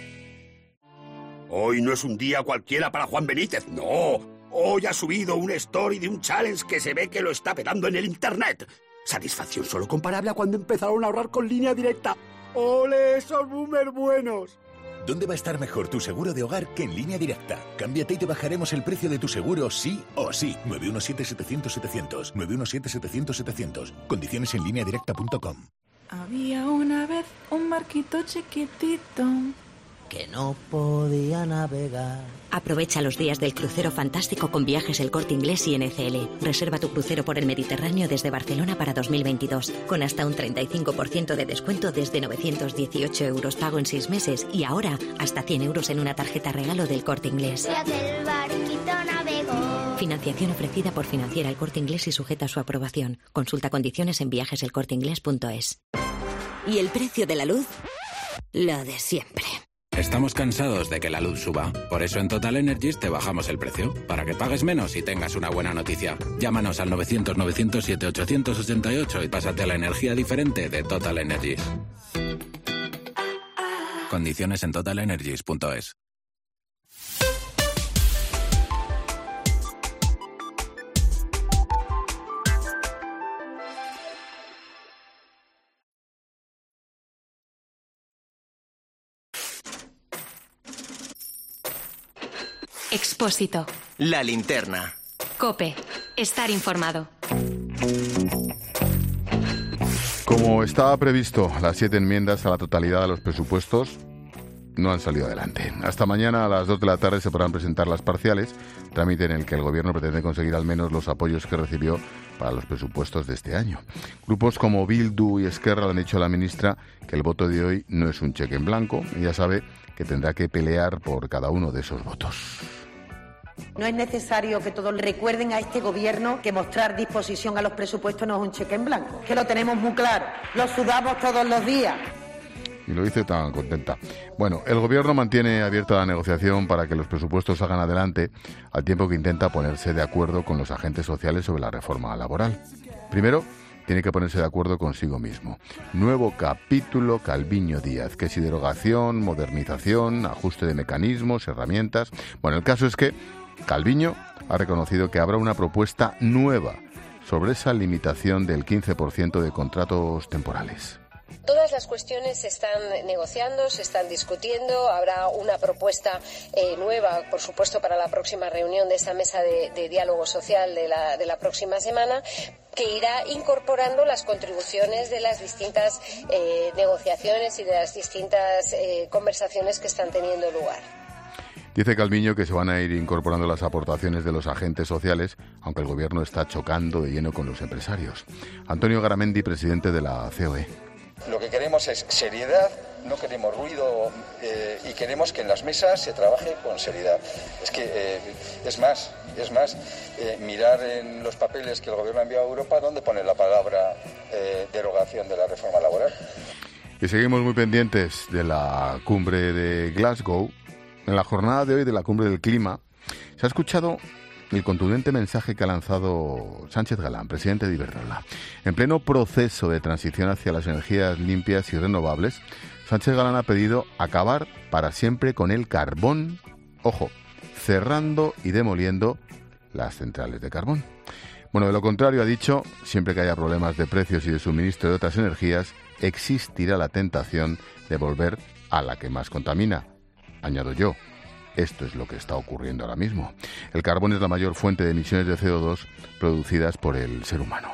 Hoy no es un día cualquiera para Juan Benítez, no. Hoy ha subido un story de un challenge que se ve que lo está petando en el internet. Satisfacción solo comparable a cuando empezaron a ahorrar con Línea Directa. ¡Ole, esos boomers buenos! ¿Dónde va a estar mejor tu seguro de hogar que en Línea Directa? Cámbiate y te bajaremos el precio de tu seguro sí o sí. nueve uno siete setecientos setecientos. nueve uno siete setecientos setecientos. Condiciones en línea directa punto com. Había una vez un barquito chiquitito que no podía navegar. Aprovecha los días del crucero fantástico con Viajes El Corte Inglés y N C L. Reserva tu crucero por el Mediterráneo desde Barcelona para dos mil veintidós, con hasta un treinta y cinco por ciento de descuento desde novecientos dieciocho euros pago en seis meses y ahora hasta cien euros en una tarjeta regalo del Corte Inglés. Y aquel barquito navegó. Financiación ofrecida por Financiera El Corte Inglés y sujeta a su aprobación. Consulta condiciones en viajes el corte inglés punto es. ¿Y el precio de la luz? Lo de siempre. Estamos cansados de que la luz suba. Por eso en Total Energies te bajamos el precio, para que pagues menos y tengas una buena noticia. Llámanos al novecientos novecientos siete ochocientos ochenta y ocho y pásate a la energía diferente de Total Energies. Condiciones en total energies punto es. Expósito. La linterna. COPE. Estar informado. Como estaba previsto, las siete enmiendas a la totalidad de los presupuestos no han salido adelante. Hasta mañana a las dos de la tarde se podrán presentar las parciales, trámite en el que el Gobierno pretende conseguir al menos los apoyos que recibió para los presupuestos de este año. Grupos como Bildu y Esquerra le han dicho a la ministra que el voto de hoy no es un cheque en blanco y ya sabe que tendrá que pelear por cada uno de esos votos. No es necesario que todos recuerden a este Gobierno que mostrar disposición a los presupuestos no es un cheque en blanco, que lo tenemos muy claro, lo sudamos todos los días. Y lo dice tan contenta. Bueno, el Gobierno mantiene abierta la negociación para que los presupuestos salgan adelante, al tiempo que intenta ponerse de acuerdo con los agentes sociales sobre la reforma laboral. Primero, tiene que ponerse de acuerdo consigo mismo. Nuevo capítulo Calviño Díaz, que si derogación, modernización, ajuste de mecanismos, herramientas. Bueno, el caso es que Calviño ha reconocido que habrá una propuesta nueva sobre esa limitación del quince por ciento de contratos temporales. Todas las cuestiones se están negociando, se están discutiendo. Habrá una propuesta eh, nueva, por supuesto, para la próxima reunión de esta mesa de, de diálogo social de la, de la próxima semana, que irá incorporando las contribuciones de las distintas eh, negociaciones y de las distintas eh, conversaciones que están teniendo lugar. Dice Calviño que se van a ir incorporando las aportaciones de los agentes sociales, aunque el Gobierno está chocando de lleno con los empresarios. Antonio Garamendi, presidente de la C O E. Lo que queremos es seriedad, no queremos ruido eh, y queremos que en las mesas se trabaje con seriedad. Es que, eh, es más, es más, eh, mirar en los papeles que el Gobierno ha enviado a Europa dónde pone la palabra eh, derogación de la reforma laboral. Y seguimos muy pendientes de la cumbre de Glasgow. En la jornada de hoy de la cumbre del clima se ha escuchado el contundente mensaje que ha lanzado Sánchez Galán, presidente de Iberdrola. En pleno proceso de transición hacia las energías limpias y renovables, Sánchez Galán ha pedido acabar para siempre con el carbón, ojo, cerrando y demoliendo las centrales de carbón. Bueno, de lo contrario, ha dicho, siempre que haya problemas de precios y de suministro de otras energías, existirá la tentación de volver a la que más contamina. Añado yo, esto es lo que está ocurriendo ahora mismo. El carbón es la mayor fuente de emisiones de C O dos producidas por el ser humano.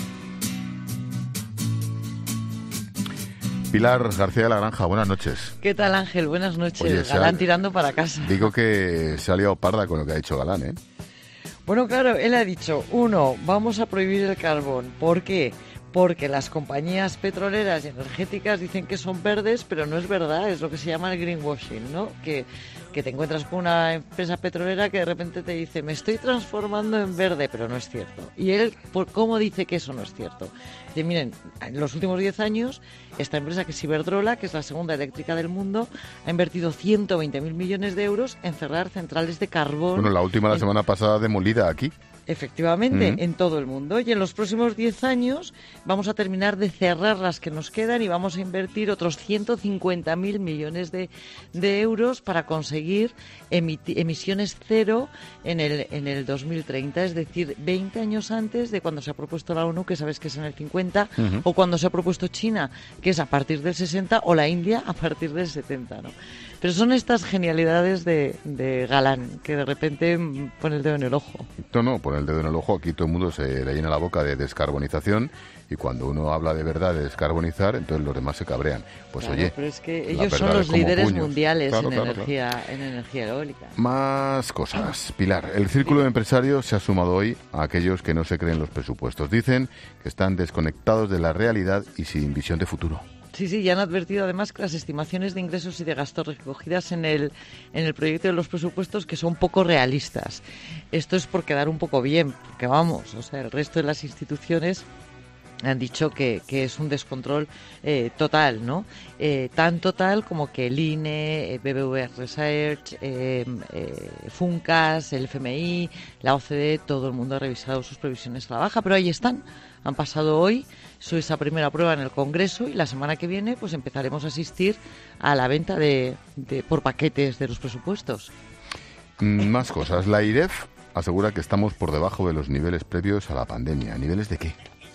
Pilar García de la Granja, buenas noches. ¿Qué tal, Ángel? Buenas noches. Oye, Galán ha, tirando para casa. Digo que se ha liado parda con lo que ha dicho Galán, ¿eh? Bueno, claro, él ha dicho, uno, vamos a prohibir el carbón. ¿Por qué? Porque las compañías petroleras y energéticas dicen que son verdes, pero no es verdad, es lo que se llama el greenwashing, ¿no? Que, que te encuentras con una empresa petrolera que de repente te dice, me estoy transformando en verde, pero no es cierto. Y él, ¿por cómo dice que eso no es cierto? Dice, miren, en los últimos diez años, esta empresa que es Iberdrola, que es la segunda eléctrica del mundo, ha invertido ciento veinte mil millones de euros en cerrar centrales de carbón. Bueno, la última la en... semana pasada demolida aquí. Efectivamente, Mm. en todo el mundo. Y en los próximos diez años vamos a terminar de cerrar las que nos quedan y vamos a invertir otros ciento cincuenta mil millones de, de euros para conseguir emiti- emisiones cero en el, en el dos mil treinta, es decir, veinte años antes de cuando se ha propuesto la ONU, que sabes que es en el cincuenta, Ujú. o cuando se ha propuesto China, que es a partir del sesenta, o la India a partir del setenta, ¿no? Pero son estas genialidades de, de Galán, que de repente pone el dedo en el ojo. No, no, pone el dedo en el ojo. Aquí todo el mundo se le llena la boca de descarbonización y cuando uno habla de verdad de descarbonizar, entonces los demás se cabrean. Pues claro, oye, pero es que ellos son los líderes puños. mundiales claro, en, claro, energía, claro. en energía eólica. Más cosas. Pilar, el Círculo de Empresarios se ha sumado hoy a aquellos que no se creen los presupuestos. Dicen que están desconectados de la realidad y sin visión de futuro. Sí, sí, ya han advertido además que las estimaciones de ingresos y de gastos recogidas en el, en el proyecto de los presupuestos que son poco realistas. Esto es por quedar un poco bien, porque vamos, o sea, el resto de las instituciones han dicho que, que es un descontrol eh, total, ¿no? Eh, tan total como que el I N E, B B V A Research, eh, eh, Funcas, el F M I, la O C D E, todo el mundo ha revisado sus previsiones a la baja, pero ahí están. Han pasado hoy su esa primera prueba en el Congreso y la semana que viene pues empezaremos a asistir a la venta de, de por paquetes de los presupuestos. Más cosas. La I R E F asegura que estamos por debajo de los niveles previos a la pandemia. ¿Niveles de qué?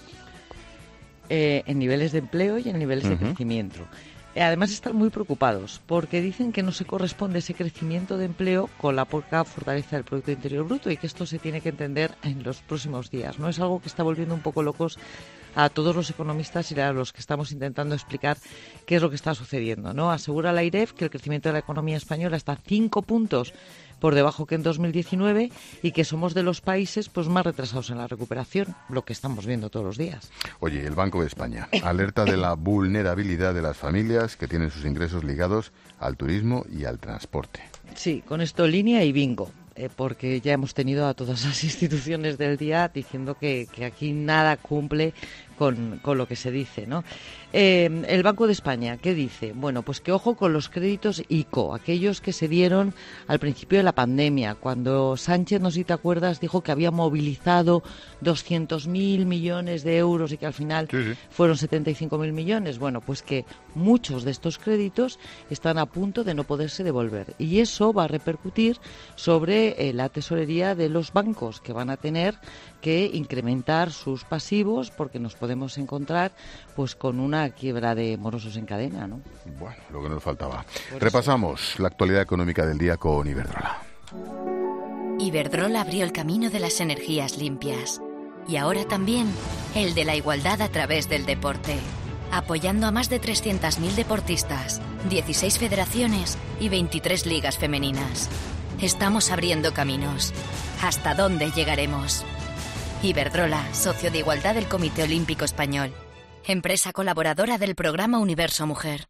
Eh, en niveles de empleo y en niveles uh-huh. de crecimiento. Eh, además están muy preocupados porque dicen que no se corresponde ese crecimiento de empleo con la poca fortaleza del Producto Interior Bruto y que esto se tiene que entender en los próximos días. No es algo que está volviendo un poco locos a todos los economistas y a los que estamos intentando explicar qué es lo que está sucediendo, ¿no? Asegura la I R E F que el crecimiento de la economía española está cinco puntos por debajo que en dos mil diecinueve y que somos de los países pues más retrasados en la recuperación, lo que estamos viendo todos los días. Oye, el Banco de España alerta de la vulnerabilidad de las familias que tienen sus ingresos ligados al turismo y al transporte. Sí, con esto línea y bingo. Eh, porque ya hemos tenido a todas las instituciones del día diciendo que, que aquí nada cumple con, con lo que se dice, ¿no? Eh, el Banco de España, ¿qué dice? Bueno, pues que ojo con los créditos I C O, aquellos que se dieron al principio de la pandemia, cuando Sánchez, no sé si te acuerdas, dijo que había movilizado doscientos mil millones de euros y que al final sí, sí. fueron setenta y cinco mil millones. Bueno, pues que muchos de estos créditos están a punto de no poderse devolver y eso va a repercutir sobre eh, la tesorería de los bancos, que van a tener que incrementar sus pasivos porque nos podemos encontrar pues con una quiebra de morosos en cadena, ¿no? Bueno, lo que nos faltaba. Por Repasamos eso. La actualidad económica del día con Iberdrola. Iberdrola abrió el camino de las energías limpias y ahora también el de la igualdad a través del deporte, apoyando a más de trescientos mil deportistas, dieciséis federaciones y veintitrés ligas femeninas. Estamos abriendo caminos. ¿Hasta dónde llegaremos? Iberdrola, socio de igualdad del Comité Olímpico Español. Empresa colaboradora del programa Universo Mujer.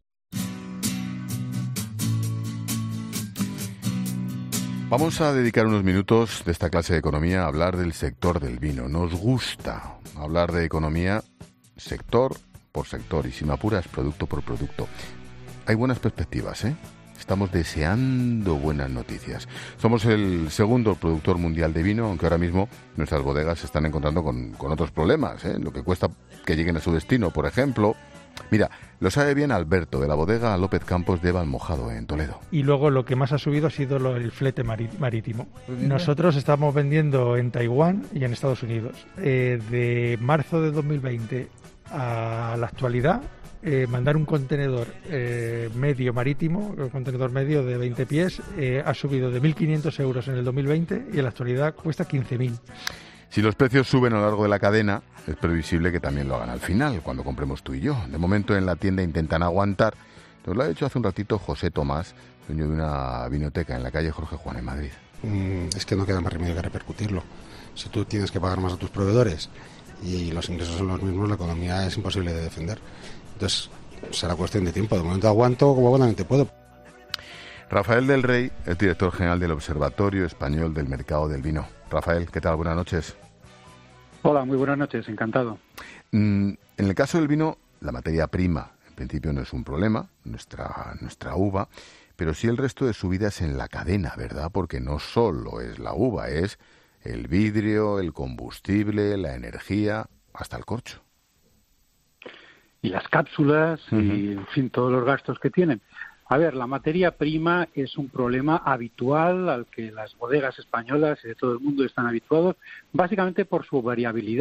Vamos a dedicar unos minutos de esta clase de economía a hablar del sector del vino. Nos gusta hablar de economía sector por sector y, si me apuras, producto por producto. Hay buenas perspectivas, ¿eh? Estamos deseando buenas noticias. Somos el segundo productor mundial de vino, aunque ahora mismo nuestras bodegas se están encontrando con, con otros problemas, ¿eh? Lo que cuesta que lleguen a su destino, por ejemplo. Mira, lo sabe bien Alberto, de la bodega López Campos de Valmojado, en Toledo. Y luego lo que más ha subido ha sido lo, el flete marítimo. Nosotros estamos vendiendo en Taiwán y en Estados Unidos. Eh, de marzo de dos mil veinte a la actualidad, Eh, mandar un contenedor eh, medio marítimo, un contenedor medio de veinte pies, eh, ha subido de mil quinientos euros en el dos mil veinte y en la actualidad cuesta quince mil. Si los precios suben a lo largo de la cadena, es previsible que también lo hagan al final, cuando compremos tú y yo. De momento en la tienda intentan aguantar. Nos lo ha dicho hace un ratito José Tomás, dueño de una vinoteca en la calle Jorge Juan en Madrid. Mm, es que no queda más remedio que repercutirlo. Si tú tienes que pagar más a tus proveedores y los ingresos son los mismos, la economía es imposible de defender. Entonces, será cuestión de tiempo. De momento aguanto como buenamente puedo. Rafael del Rey es director general del Observatorio Español del Mercado del Vino. Rafael, ¿qué tal? Buenas noches. Hola, muy buenas noches, encantado. Mm, en el caso del vino, la materia prima, en principio no es un problema, nuestra, nuestra uva, pero sí el resto de subidas en la cadena, ¿verdad? Porque no solo es la uva, es el vidrio, el combustible, la energía, hasta el corcho. Y las cápsulas, uh-huh. y en fin, todos los gastos que tienen. A ver, la materia prima es un problema habitual al que las bodegas españolas y de todo el mundo están habituados, básicamente por su variabilidad.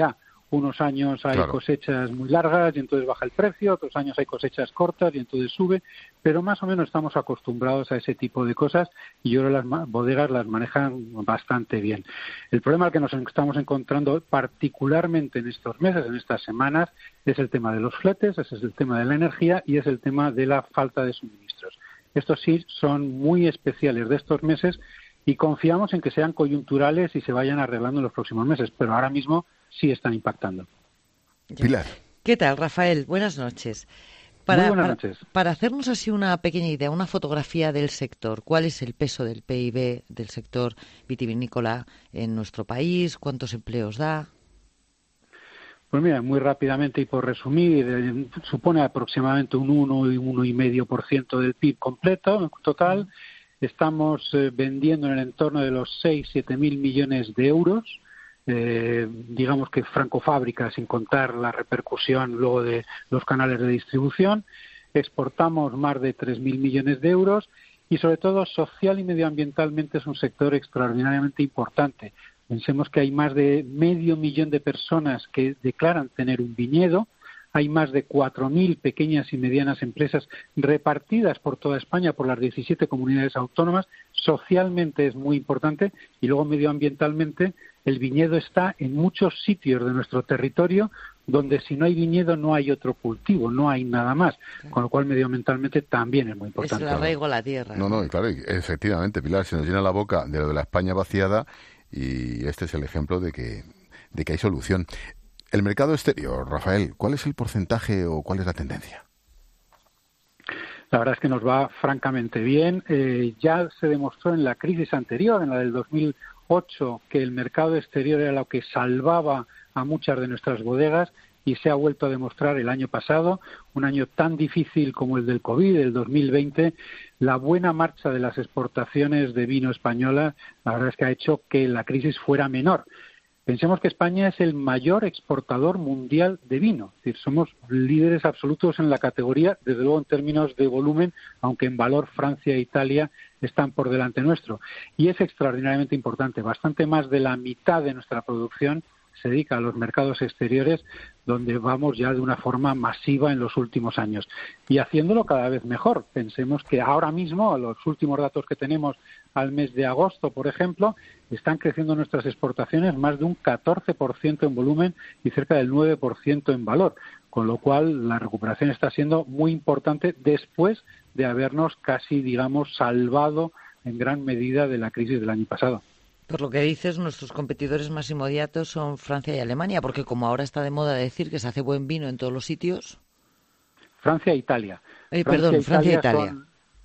Unos años hay Claro. cosechas muy largas y entonces baja el precio, otros años hay cosechas cortas y entonces sube, pero más o menos estamos acostumbrados a ese tipo de cosas y yo creo que las ma- bodegas las manejan bastante bien. El problema al que nos estamos encontrando particularmente en estos meses, en estas semanas, es el tema de los fletes, ese es el tema de la energía y es el tema de la falta de suministros. Estos sí son muy especiales de estos meses y confiamos en que sean coyunturales y se vayan arreglando en los próximos meses, pero ahora mismo sí están impactando. Pilar. ¿Qué tal, Rafael? Buenas noches. Muy buenas para, noches. Para hacernos así una pequeña idea, una fotografía del sector, ¿cuál es el peso del P I B del sector vitivinícola en nuestro país? ¿Cuántos empleos da? Pues mira, muy rápidamente y por resumir, eh, supone aproximadamente un uno y uno coma cinco por ciento del P I B completo, en total. Estamos eh, vendiendo en el entorno de los seis siete mil millones de euros, eh, digamos que francofábrica, sin contar la repercusión luego de los canales de distribución. Exportamos más de tres mil millones de euros y, sobre todo, social y medioambientalmente es un sector extraordinariamente importante. Pensemos que hay más de medio millón de personas que declaran tener un viñedo. Hay más de cuatro mil pequeñas y medianas empresas repartidas por toda España, por las diecisiete comunidades autónomas. Socialmente es muy importante y luego medioambientalmente el viñedo está en muchos sitios de nuestro territorio donde si no hay viñedo no hay otro cultivo, no hay nada más, con lo cual medioambientalmente también es muy importante. Es el arraigo a la tierra. No, no, y claro, y efectivamente, Pilar, se nos llena la boca de lo de la España vaciada y este es el ejemplo de que, de que hay solución. El mercado exterior, Rafael, ¿cuál es el porcentaje o cuál es la tendencia? La verdad es que nos va francamente bien. Eh, ya se demostró en la crisis anterior, en la del dos mil ocho, que el mercado exterior era lo que salvaba a muchas de nuestras bodegas y se ha vuelto a demostrar el año pasado, un año tan difícil como el del COVID, el dos mil veinte, la buena marcha de las exportaciones de vino española, la verdad es que ha hecho que la crisis fuera menor. Pensemos que España es el mayor exportador mundial de vino, es decir, somos líderes absolutos en la categoría, desde luego en términos de volumen, aunque en valor Francia e Italia están por delante nuestro. Y es extraordinariamente importante, bastante más de la mitad de nuestra producción se dedica a los mercados exteriores, donde vamos ya de una forma masiva en los últimos años. Y haciéndolo cada vez mejor. Pensemos que ahora mismo, a los últimos datos que tenemos al mes de agosto, por ejemplo, están creciendo nuestras exportaciones más de un catorce por ciento en volumen y cerca del nueve por ciento en valor. Con lo cual, la recuperación está siendo muy importante después de habernos casi, digamos, salvado en gran medida de la crisis del año pasado. Por lo que dices, nuestros competidores más inmediatos son Francia y Alemania, porque como ahora está de moda decir que se hace buen vino en todos los sitios. Francia e Italia. Eh, perdón, Francia e Italia. Son,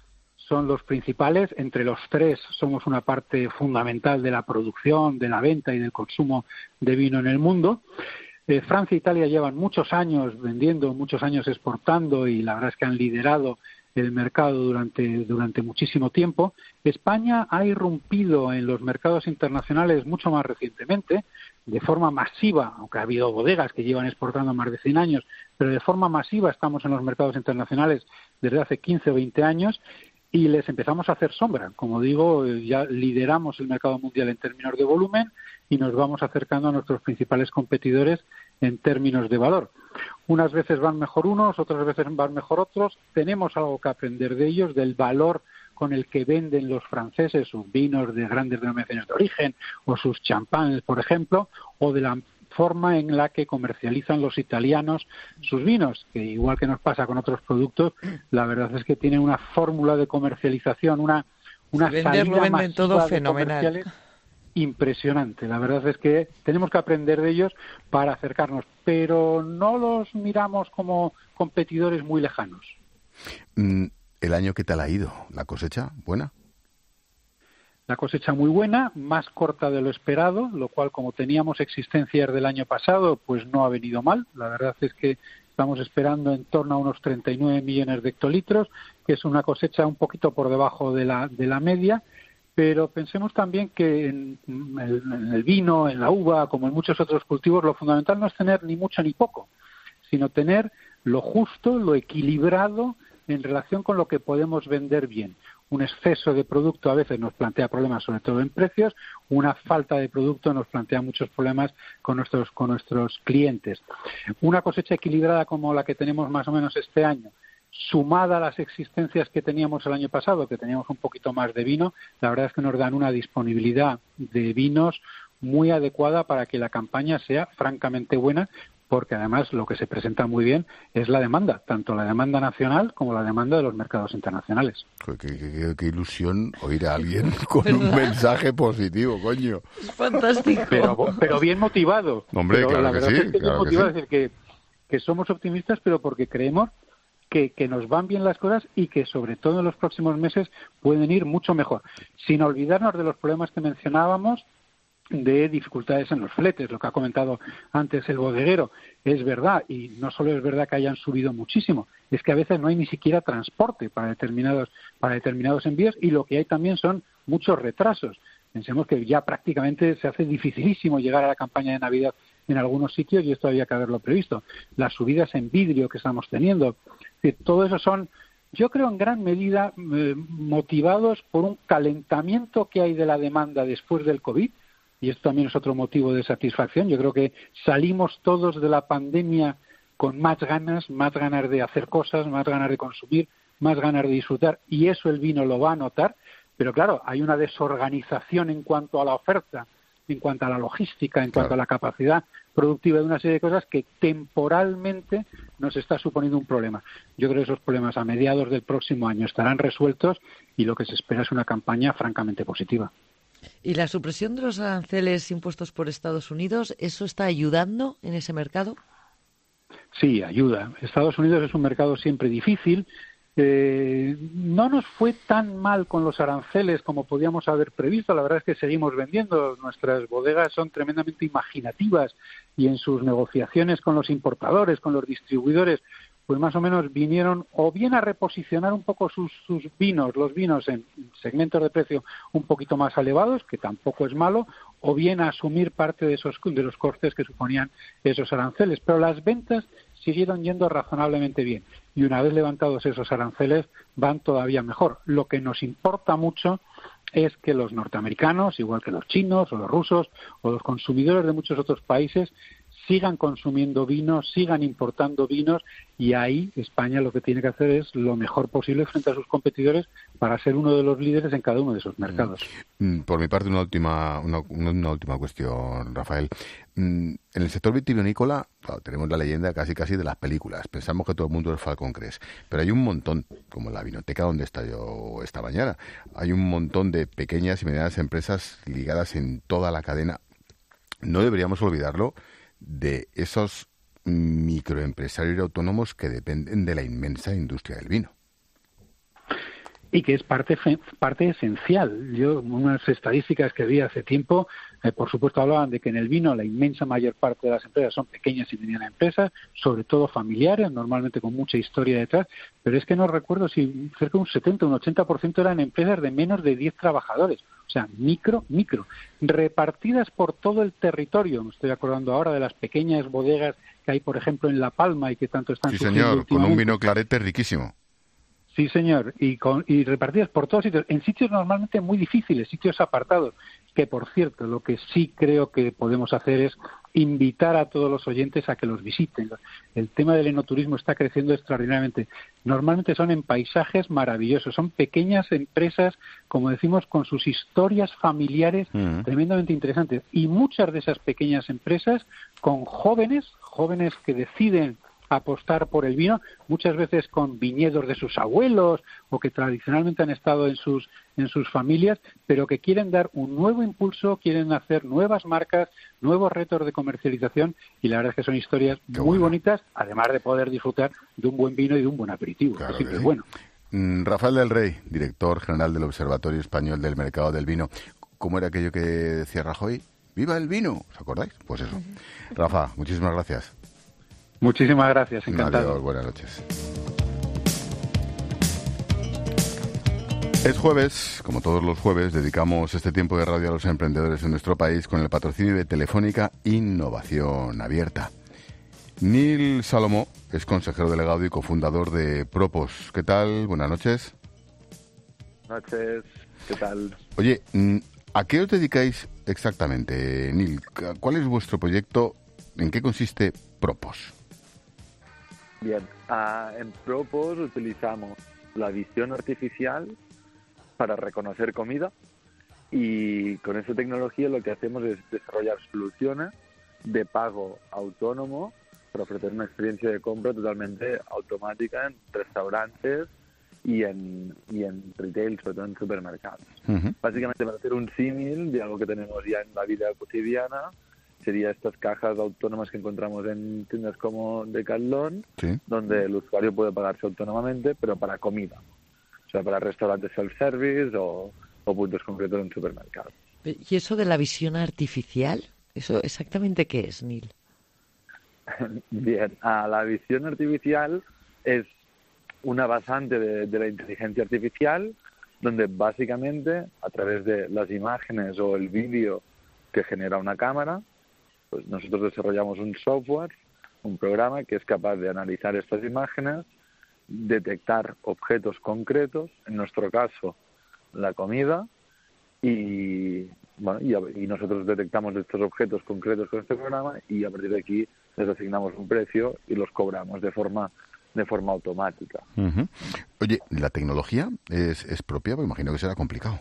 son los principales. Entre los tres somos una parte fundamental de la producción, de la venta y del consumo de vino en el mundo. Eh, Francia e Italia llevan muchos años vendiendo, muchos años exportando y la verdad es que han liderado el mercado durante, durante muchísimo tiempo. España ha irrumpido en los mercados internacionales mucho más recientemente, de forma masiva, aunque ha habido bodegas que llevan exportando más de cien años, pero de forma masiva estamos en los mercados internacionales desde hace quince o veinte años y les empezamos a hacer sombra. Como digo, ya lideramos el mercado mundial en términos de volumen y nos vamos acercando a nuestros principales competidores en términos de valor. Unas veces van mejor unos, otras veces van mejor otros. Tenemos algo que aprender de ellos, del valor con el que venden los franceses sus vinos de grandes denominaciones de origen o sus champáns, por ejemplo, o de la forma en la que comercializan los italianos sus vinos, que igual que nos pasa con otros productos, la verdad es que tienen una fórmula de comercialización, una, una si salida venderlo, venden masiva todo de fenomenal. comerciales impresionante. La verdad es que tenemos que aprender de ellos para acercarnos, pero no los miramos como competidores muy lejanos. ¿El año qué tal ha ido? ¿La cosecha buena? La cosecha muy buena, más corta de lo esperado, lo cual, como teníamos existencias del año pasado, pues no ha venido mal. La verdad es que estamos esperando en torno a unos treinta y nueve millones de hectolitros, que es una cosecha un poquito por debajo de la, de la media. Pero pensemos también que en el, en el vino, en la uva, como en muchos otros cultivos, lo fundamental no es tener ni mucho ni poco, sino tener lo justo, lo equilibrado en relación con lo que podemos vender bien. un exceso de producto a veces nos plantea problemas, sobre todo en precios, una falta de producto nos plantea muchos problemas con nuestros, con nuestros clientes. Una cosecha equilibrada como la que tenemos más o menos este año, sumada a las existencias que teníamos el año pasado, que teníamos un poquito más de vino, la verdad es que nos dan una disponibilidad de vinos muy adecuada para que la campaña sea francamente buena, porque además lo que se presenta muy bien es la demanda, tanto la demanda nacional como la demanda de los mercados internacionales. Qué, qué, qué, qué ilusión oír a alguien con un mensaje positivo, coño. Es fantástico. Pero, pero bien motivado. Hombre, pero claro la que verdad sí. Es que Claro bien motivado, que sí. es decir, que, que somos optimistas, pero porque creemos que, que nos van bien las cosas y que sobre todo en los próximos meses pueden ir mucho mejor. Sin olvidarnos de los problemas que mencionábamos, de dificultades en los fletes, lo que ha comentado antes el bodeguero, es verdad, y no solo es verdad que hayan subido muchísimo, es que a veces no hay ni siquiera transporte para determinados, para determinados envíos, y lo que hay también son muchos retrasos. Pensemos que ya prácticamente se hace dificilísimo llegar a la campaña de Navidad en algunos sitios, y esto había que haberlo previsto. Las subidas en vidrio que estamos teniendo, todo eso son, yo creo, en gran medida eh, motivados por un calentamiento que hay de la demanda después del COVID. Y esto también es otro motivo de satisfacción. Yo creo que salimos todos de la pandemia con más ganas, más ganas de hacer cosas, más ganas de consumir, más ganas de disfrutar, y eso el vino lo va a notar. Pero claro, hay una desorganización en cuanto a la oferta, en cuanto a la logística, en cuanto claro. a la capacidad productiva de una serie de cosas que temporalmente nos está suponiendo un problema. Yo creo que esos problemas a mediados del próximo año estarán resueltos y lo que se espera es una campaña francamente positiva. ¿Y la supresión de los aranceles impuestos por Estados Unidos, eso está ayudando en ese mercado? Sí, ayuda. Estados Unidos es un mercado siempre difícil. Eh, no nos fue tan mal con los aranceles como podíamos haber previsto. La verdad es que seguimos vendiendo. Nuestras bodegas son tremendamente imaginativas y en sus negociaciones con los importadores, con los distribuidores, pues más o menos vinieron o bien a reposicionar un poco sus, sus vinos, los vinos en segmentos de precio un poquito más elevados, que tampoco es malo, o bien a asumir parte de esos de los costes que suponían esos aranceles. Pero las ventas siguieron yendo razonablemente bien y una vez levantados esos aranceles van todavía mejor. Lo que nos importa mucho es que los norteamericanos, igual que los chinos o los rusos o los consumidores de muchos otros países, sigan consumiendo vinos, sigan importando vinos, y ahí España lo que tiene que hacer es lo mejor posible frente a sus competidores para ser uno de los líderes en cada uno de esos mercados. Por mi parte, una última una, una última cuestión, Rafael. En el sector vitivinícola, claro, tenemos la leyenda casi casi de las películas. Pensamos que todo el mundo es Falcon Crest, pero hay un montón, como la vinoteca donde está yo esta mañana, hay un montón de pequeñas y medianas empresas ligadas en toda la cadena. No deberíamos olvidarlo, de esos microempresarios autónomos que dependen de la inmensa industria del vino. Y que es parte parte esencial. Yo, unas estadísticas que vi hace tiempo, eh, por supuesto hablaban de que en el vino la inmensa mayor parte de las empresas son pequeñas y medianas empresas, sobre todo familiares, normalmente con mucha historia detrás, pero es que no recuerdo si cerca de un setenta, un ochenta por ciento eran empresas de menos de diez trabajadores. O sea, micro, micro, repartidas por todo el territorio. Me estoy acordando ahora de las pequeñas bodegas que hay, por ejemplo, en La Palma y que tanto están sí, surgiendo señor, últimamente. Con un vino clarete riquísimo. Sí, señor, y, con, y repartidas por todos sitios, en sitios normalmente muy difíciles, sitios apartados, que por cierto, lo que sí creo que podemos hacer es invitar a todos los oyentes a que los visiten. El tema del enoturismo está creciendo extraordinariamente. Normalmente son en paisajes maravillosos, son pequeñas empresas, como decimos, con sus historias familiares uh-huh. tremendamente interesantes. Y muchas de esas pequeñas empresas con jóvenes, jóvenes que deciden apostar por el vino, muchas veces con viñedos de sus abuelos o que tradicionalmente han estado en sus en sus familias, pero que quieren dar un nuevo impulso, quieren hacer nuevas marcas, nuevos retos de comercialización, y la verdad es que son historias Qué muy bueno. bonitas, además de poder disfrutar de un buen vino y de un buen aperitivo. Claro Así que que sí. bueno. Rafael del Rey, director general del Observatorio Español del Mercado del Vino. ¿Cómo era aquello que decía Rajoy? ¡Viva el vino! ¿Os acordáis? Pues eso. Uh-huh. Rafa, muchísimas gracias. Muchísimas gracias, encantado. Adiós, buenas noches. Es jueves, como todos los jueves, dedicamos este tiempo de radio a los emprendedores en nuestro país con el patrocinio de Telefónica Innovación Abierta. Neil Salomó es consejero delegado y cofundador de Propos. ¿Qué tal? Buenas noches. noches. ¿Qué tal? Oye, ¿a qué os dedicáis exactamente, Neil? ¿Cuál es vuestro proyecto? ¿En qué consiste Propos? Bien, uh, en Propos utilizamos la visión artificial para reconocer comida y con esa tecnología lo que hacemos es desarrollar soluciones de pago autónomo para ofrecer una experiencia de compra totalmente automática en restaurantes y en, y en retail, sobre todo en supermercados. Uh-huh. Básicamente, para hacer un símil de algo que tenemos ya en la vida cotidiana, sería estas cajas autónomas que encontramos en tiendas como Decathlon, sí, donde el usuario puede pagarse autónomamente, pero para comida. O sea, para restaurantes self-service o, o puntos concretos en supermercados. ¿Y eso de la visión artificial? ¿Eso exactamente qué es, Neil? Bien, ah, la visión artificial es una basante de, de la inteligencia artificial, donde básicamente a través de las imágenes o el vídeo que genera una cámara, pues nosotros desarrollamos un software, un programa que es capaz de analizar estas imágenes, detectar objetos concretos, en nuestro caso la comida, y bueno y, y nosotros detectamos estos objetos concretos con este programa y a partir de aquí les asignamos un precio y los cobramos de forma de forma automática. Uh-huh. Oye, ¿la tecnología es, es propia? Pues imagino que será complicado.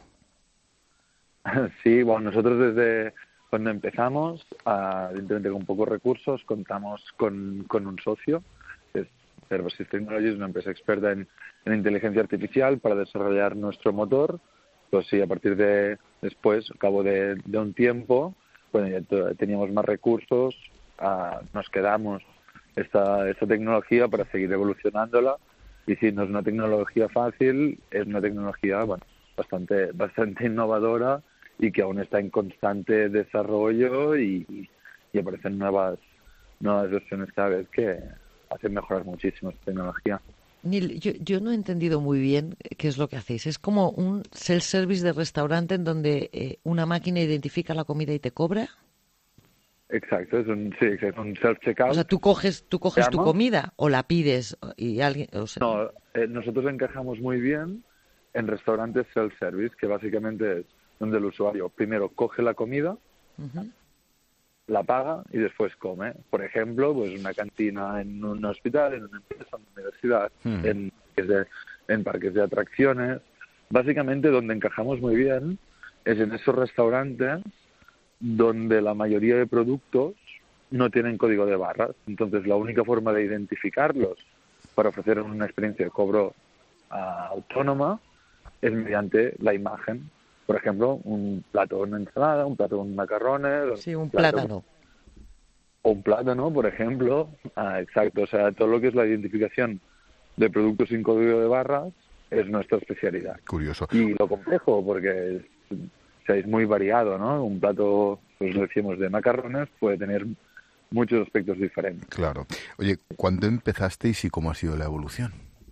Sí, bueno, nosotros desde cuando empezamos, uh, evidentemente con pocos recursos, contamos con, con un socio, que es Services Technologies, una empresa experta en, en inteligencia artificial para desarrollar nuestro motor. Pues sí, a partir de después, al cabo de, de un tiempo, bueno, ya t- teníamos más recursos, uh, nos quedamos esta, esta tecnología para seguir evolucionándola. Y sí, no es una tecnología fácil, es una tecnología bueno, bastante, bastante innovadora y que aún está en constante desarrollo y, y aparecen nuevas, nuevas versiones cada vez que hacen mejorar muchísimo esta tecnología. Neil, yo, yo no he entendido muy bien qué es lo que hacéis. ¿Es como un self-service de restaurante en donde eh, una máquina identifica la comida y te cobra? Exacto, es un, sí, es un self-checkout. O sea, tú coges, tú coges tu comida o la pides y alguien... O sea... No, eh, nosotros encajamos muy bien en restaurantes self-service, que básicamente es donde el usuario primero coge la comida, uh-huh, la paga y después come. Por ejemplo, pues una cantina en un hospital, en una empresa, en una universidad, uh-huh, en, de, en parques de atracciones. Básicamente donde encajamos muy bien es en esos restaurantes donde la mayoría de productos no tienen código de barras. Entonces, la única forma de identificarlos para ofrecer una experiencia de cobro uh, autónoma es mediante la imagen. Por ejemplo, un plato con ensalada, un plato con macarrones... Sí, un plátano. O un plátano, por ejemplo. Ah, exacto, o sea, todo lo que es la identificación de productos sin código de barras es nuestra especialidad. Curioso. Y lo complejo, porque es, o sea, es muy variado, ¿no? Un plato, pues decimos, de macarrones puede tener muchos aspectos diferentes. Claro. Oye, ¿cuándo empezasteis y cómo ha sido la evolución?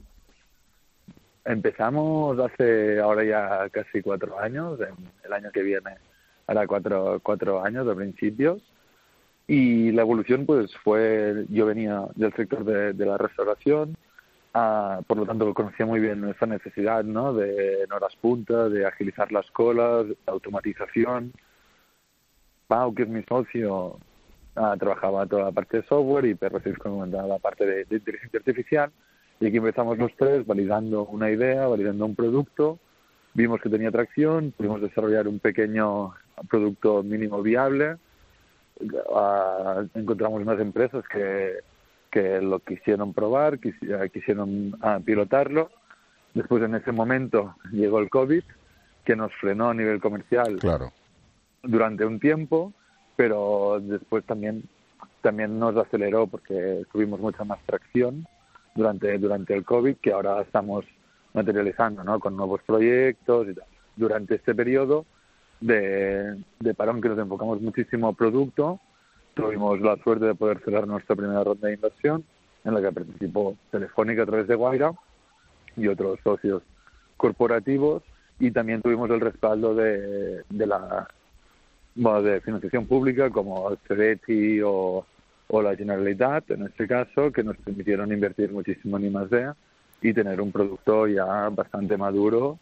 Empezamos hace ahora ya casi cuatro años, en el año que viene hará cuatro, cuatro años de principios, y la evolución pues fue, yo venía del sector de, de la restauración, uh, por lo tanto conocía muy bien esa necesidad, ¿no?, de en horas punta, de agilizar las colas, de automatización. Pau, que es mi socio, uh, trabajaba toda la parte de software y Pedro Francisco comentaba la parte de, de inteligencia artificial. Y aquí empezamos los tres validando una idea, validando un producto, vimos que tenía tracción, pudimos desarrollar un pequeño producto mínimo viable, uh, encontramos unas empresas que, que lo quisieron probar, quis, uh, quisieron uh, pilotarlo. Después, en ese momento, llegó el COVID, que nos frenó a nivel comercial, claro, durante un tiempo, pero después también, también nos aceleró porque tuvimos mucha más tracción durante durante el COVID, que ahora estamos materializando, ¿no?, con nuevos proyectos y tal. Durante este periodo de, de parón que nos enfocamos muchísimo a producto, tuvimos la suerte de poder cerrar nuestra primera ronda de inversión, en la que participó Telefónica a través de Guaira y otros socios corporativos, y también tuvimos el respaldo de, de la bueno, de financiación pública como CEDETI o o la Generalitat, en este caso, que nos permitieron invertir muchísimo en I más D y tener un producto ya bastante maduro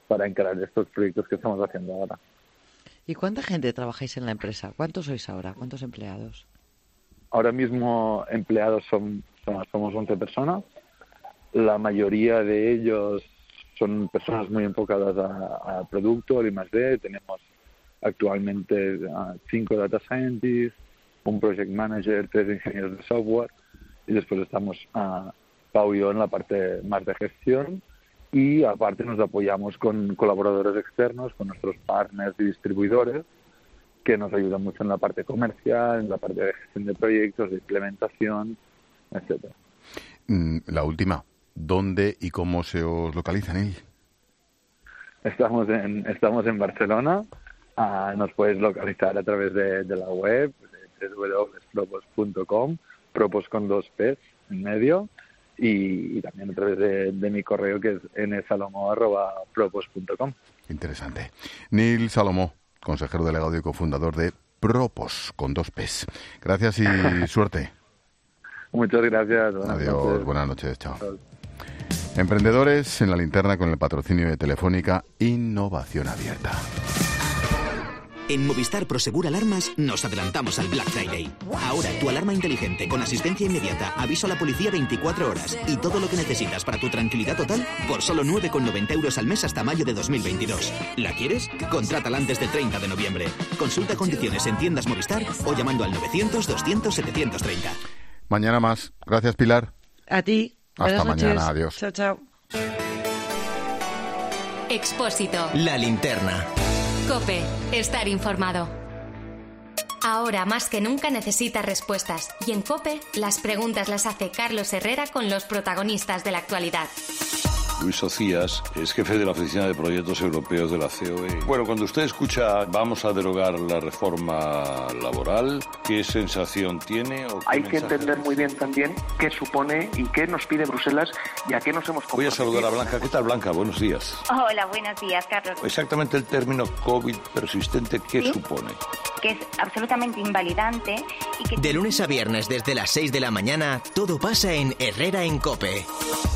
para encarar estos proyectos que estamos haciendo ahora. ¿Y cuánta gente trabajáis en la empresa? ¿Cuántos sois ahora? ¿Cuántos empleados? Ahora mismo empleados son, somos, somos once personas. La mayoría de ellos son personas muy enfocadas a, a producto, al I más D. Tenemos actualmente uh, cinco data scientists, un project manager, tres ingenieros de software, y después estamos uh, Pau y yo en la parte más de gestión, y aparte nos apoyamos con colaboradores externos, con nuestros partners y distribuidores, que nos ayudan mucho en la parte comercial, en la parte de gestión de proyectos, de implementación, etcétera. La última, ¿dónde y cómo se os localiza, Neil? Estamos en, estamos en Barcelona. Uh, nos puedes localizar a través de, de la web, de doble u doble u doble u punto propos punto com, propos con dos P's en medio, y, y también a través de, de mi correo, que es ene salomó arroba propos punto com. Interesante. Neil Salomó, consejero delegado y cofundador de Propos con dos P's. Gracias y suerte. Muchas gracias. Buenas Adiós, noches. buenas noches, chao. Adiós. Emprendedores en la linterna con el patrocinio de Telefónica, Innovación Abierta. En Movistar Prosegur Alarmas nos adelantamos al Black Friday. Ahora tu alarma inteligente con asistencia inmediata, aviso a la policía veinticuatro horas y todo lo que necesitas para tu tranquilidad total por solo nueve con noventa euros al mes hasta mayo de dos mil veintidós. ¿La quieres? Contrátala antes del treinta de noviembre. Consulta condiciones en tiendas Movistar o llamando al novecientos, doscientos, setecientos treinta. Mañana más. Gracias, Pilar. A ti. Hasta Buenas mañana. noches. Adiós. Chao, chao. Expósito. La linterna. COPE. Estar informado. Ahora más que nunca necesita respuestas. Y en COPE, las preguntas las hace Carlos Herrera con los protagonistas de la actualidad. Luis Socias es jefe de la Oficina de Proyectos Europeos de la C O E. Bueno, cuando usted escucha vamos a derogar la reforma laboral, ¿qué sensación tiene? O Hay que entender muy bien también qué supone y qué nos pide Bruselas y a qué nos hemos comprometido. Voy a saludar a Blanca. ¿Qué tal, Blanca? Buenos días. Hola, buenos días, Carlos. Exactamente el término COVID persistente, ¿qué ¿Sí? supone? Que es absolutamente invalidante y que... De lunes a viernes desde las seis de la mañana, todo pasa en Herrera en COPE.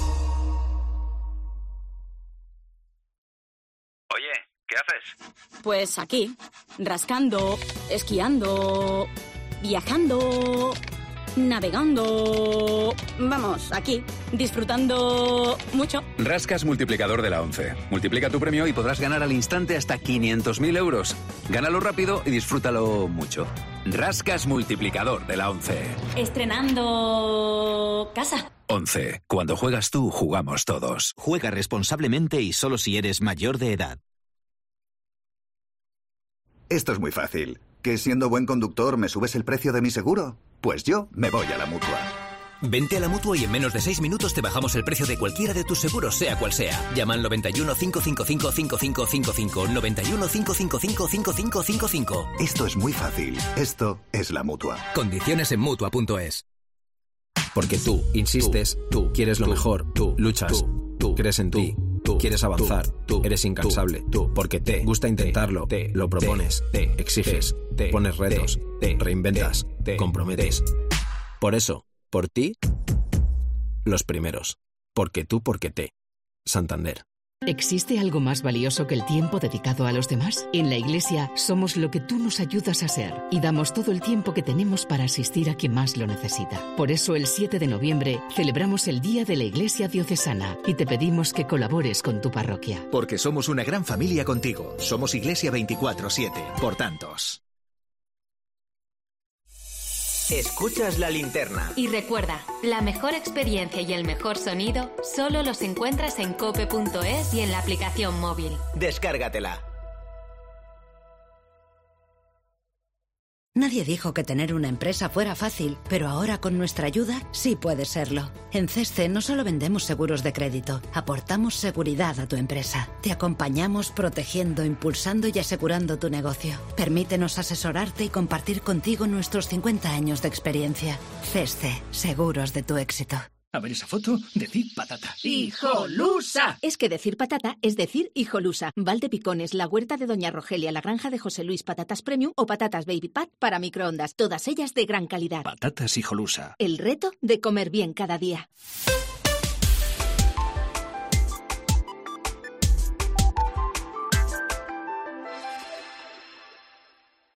¿Qué haces? Pues aquí, rascando, esquiando, viajando, navegando... Vamos, aquí, disfrutando mucho. Rascas multiplicador de la ONCE. Multiplica tu premio y podrás ganar al instante hasta quinientos mil euros. Gánalo rápido y disfrútalo mucho. Rascas multiplicador de la ONCE. Estrenando casa. ONCE. Cuando juegas tú, jugamos todos. Juega responsablemente y solo si eres mayor de edad. Esto es muy fácil. ¿Que siendo buen conductor me subes el precio de mi seguro? Pues yo me voy a la Mutua. Vente a la Mutua y en menos de seis minutos te bajamos el precio de cualquiera de tus seguros, sea cual sea. Llama al noventa y uno, cinco cinco cinco, cinco cinco cinco cinco, noventa y uno, cinco cinco cinco, cinco cinco cinco cinco. Esto es muy fácil. Esto es la Mutua. Condiciones en Mutua punto es. Porque tú insistes, tú, tú quieres lo tú, mejor, tú luchas, tú, tú crees en tú, ti, tú quieres avanzar, tú, tú eres incansable, tú, tú porque te gusta intentarlo, te, lo propones, te, te exiges, te, te pones retos, te, te reinventas, te, te comprometes. Por eso, por ti, los primeros. Porque tú, porque te. Santander. ¿Existe algo más valioso que el tiempo dedicado a los demás? En la Iglesia somos lo que tú nos ayudas a ser y damos todo el tiempo que tenemos para asistir a quien más lo necesita. Por eso el siete de noviembre celebramos el Día de la Iglesia Diocesana y te pedimos que colabores con tu parroquia. Porque somos una gran familia contigo. Somos Iglesia veinticuatro siete. Por tantos. Escuchas la linterna. Y recuerda, la mejor experiencia y el mejor sonido solo los encuentras en cope punto es y en la aplicación móvil. Descárgatela. Nadie dijo que tener una empresa fuera fácil, pero ahora con nuestra ayuda sí puede serlo. En Cesce no solo vendemos seguros de crédito, aportamos seguridad a tu empresa. Te acompañamos protegiendo, impulsando y asegurando tu negocio. Permítenos asesorarte y compartir contigo nuestros cincuenta años de experiencia. Cesce, seguros de tu éxito. A ver esa foto, decir patata. ¡Hijolusa! Es que decir patata es decir hijolusa. Valdepicones, la huerta de Doña Rogelia, la granja de José Luis, patatas premium o patatas baby pat para microondas. Todas ellas de gran calidad. Patatas hijolusa. El reto de comer bien cada día.